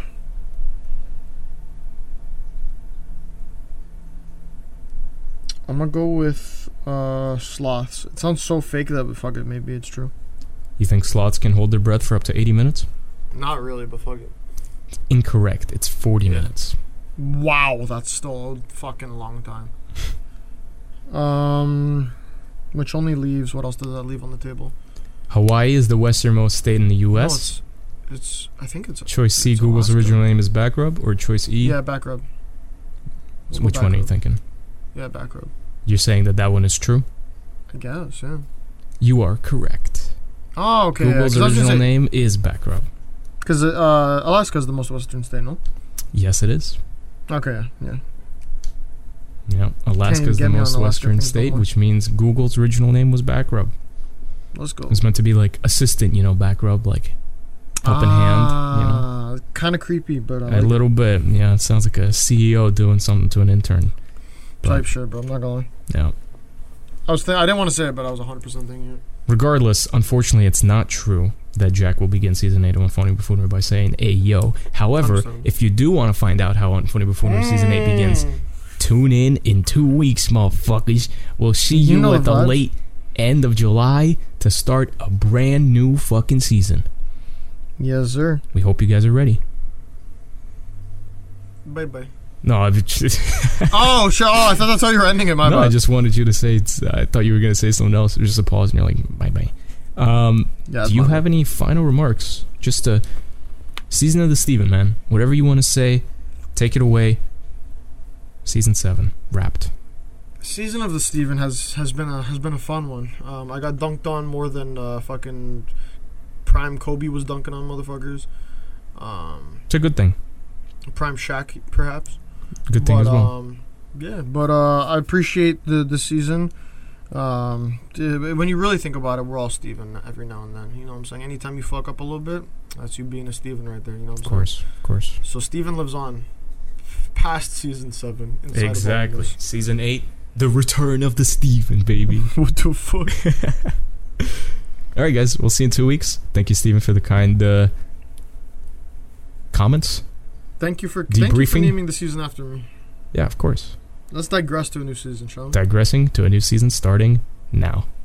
S2: I'm gonna go with uh sloths. It sounds so fake that, but fuck it, maybe it's true.
S1: You think sloths can hold their breath for up to eighty minutes?
S2: Not really, but fuck it.
S1: Incorrect. It's forty
S2: Yeah.
S1: minutes.
S2: Wow, that's still a fucking long time. Um, which only leaves. What else does that leave on the table?
S1: Hawaii is the westernmost state in the U
S2: No,
S1: S.
S2: it's, it's. I think it's.
S1: Choice C,
S2: it's
S1: Google's
S2: Alaska.
S1: original name is Backrub, or choice E?
S2: Yeah, back rub.
S1: So
S2: We'll
S1: which
S2: go
S1: one are you
S2: back rub.
S1: thinking?
S2: Yeah, back rub.
S1: You're saying that that one is true?
S2: I guess. Yeah.
S1: You are correct.
S2: Oh, okay.
S1: Google's
S2: yeah,
S1: original name is Backrub.
S2: Because uh, Alaska is the most western state, no?
S1: Yes, it is.
S2: Okay. Yeah.
S1: Yeah, Alaska is
S2: get
S1: the
S2: me on
S1: most
S2: Alaska
S1: western
S2: things no
S1: state,
S2: more.
S1: which means Google's original name was Backrub.
S2: Let's go.
S1: It was meant to be like assistant, you know, Backrub, like helping hand, you know.
S2: Ah, kind of creepy, but I
S1: A
S2: like
S1: little bit, yeah. It sounds like a C E O doing something to an intern.
S2: it. Type shit, bro. I'm not gonna lie.
S1: Yeah.
S2: I was. Th- I didn't want to say it, but I was one hundred percent thinking it.
S1: Regardless, unfortunately, it's not true that Jack will begin season eight of Unfunny Buffoonery by saying, "Hey, yo." However,
S2: Understandable.
S1: if you do want to find out how Unfunny Buffoonery season eight begins, tune in in two weeks, motherfuckers. We'll see
S2: You
S1: you,
S2: know
S1: at the
S2: that.
S1: late end of July to start a brand new fucking season.
S2: Yes, sir.
S1: We hope you guys are ready.
S2: Bye bye.
S1: No, I've just,
S2: Oh, shit. Oh, I thought that's how you were ending it. My
S1: no,
S2: bad.
S1: I just wanted you to say. It's, I thought you were gonna say something else. There's just a pause, and you're like, "Bye bye." Um,
S2: yeah,
S1: do you have any final remarks? Just a season of the Steven, man. Whatever you want to say, take it away. Season seven wrapped.
S2: Season of the Steven has has been a has been a fun one. Um, I got dunked on more than uh, fucking Prime Kobe was dunking on motherfuckers. Um,
S1: It's a good thing.
S2: Prime Shaq, perhaps.
S1: Good thing
S2: but,
S1: as well.
S2: Um, yeah, but uh, I appreciate the the season. Um, d- when you really think about it, we're all Steven every now and then. You know what I'm saying? Anytime you fuck up a little bit, that's you being a Steven right there. You know what I'm
S1: Of course, of course.
S2: saying? So Steven lives on past season seven. inside of all of
S1: Exactly.
S2: this.
S1: Season eight, the return of the Steven, baby.
S2: What the fuck?
S1: All right, guys. We'll see you in two weeks. Thank you, Steven, for the kind uh, comments.
S2: Thank you for thank you for
S1: Debriefing?
S2: naming the season after me.
S1: Yeah, of course.
S2: Let's digress to a new season, shall we?
S1: Digressing to a new season starting now.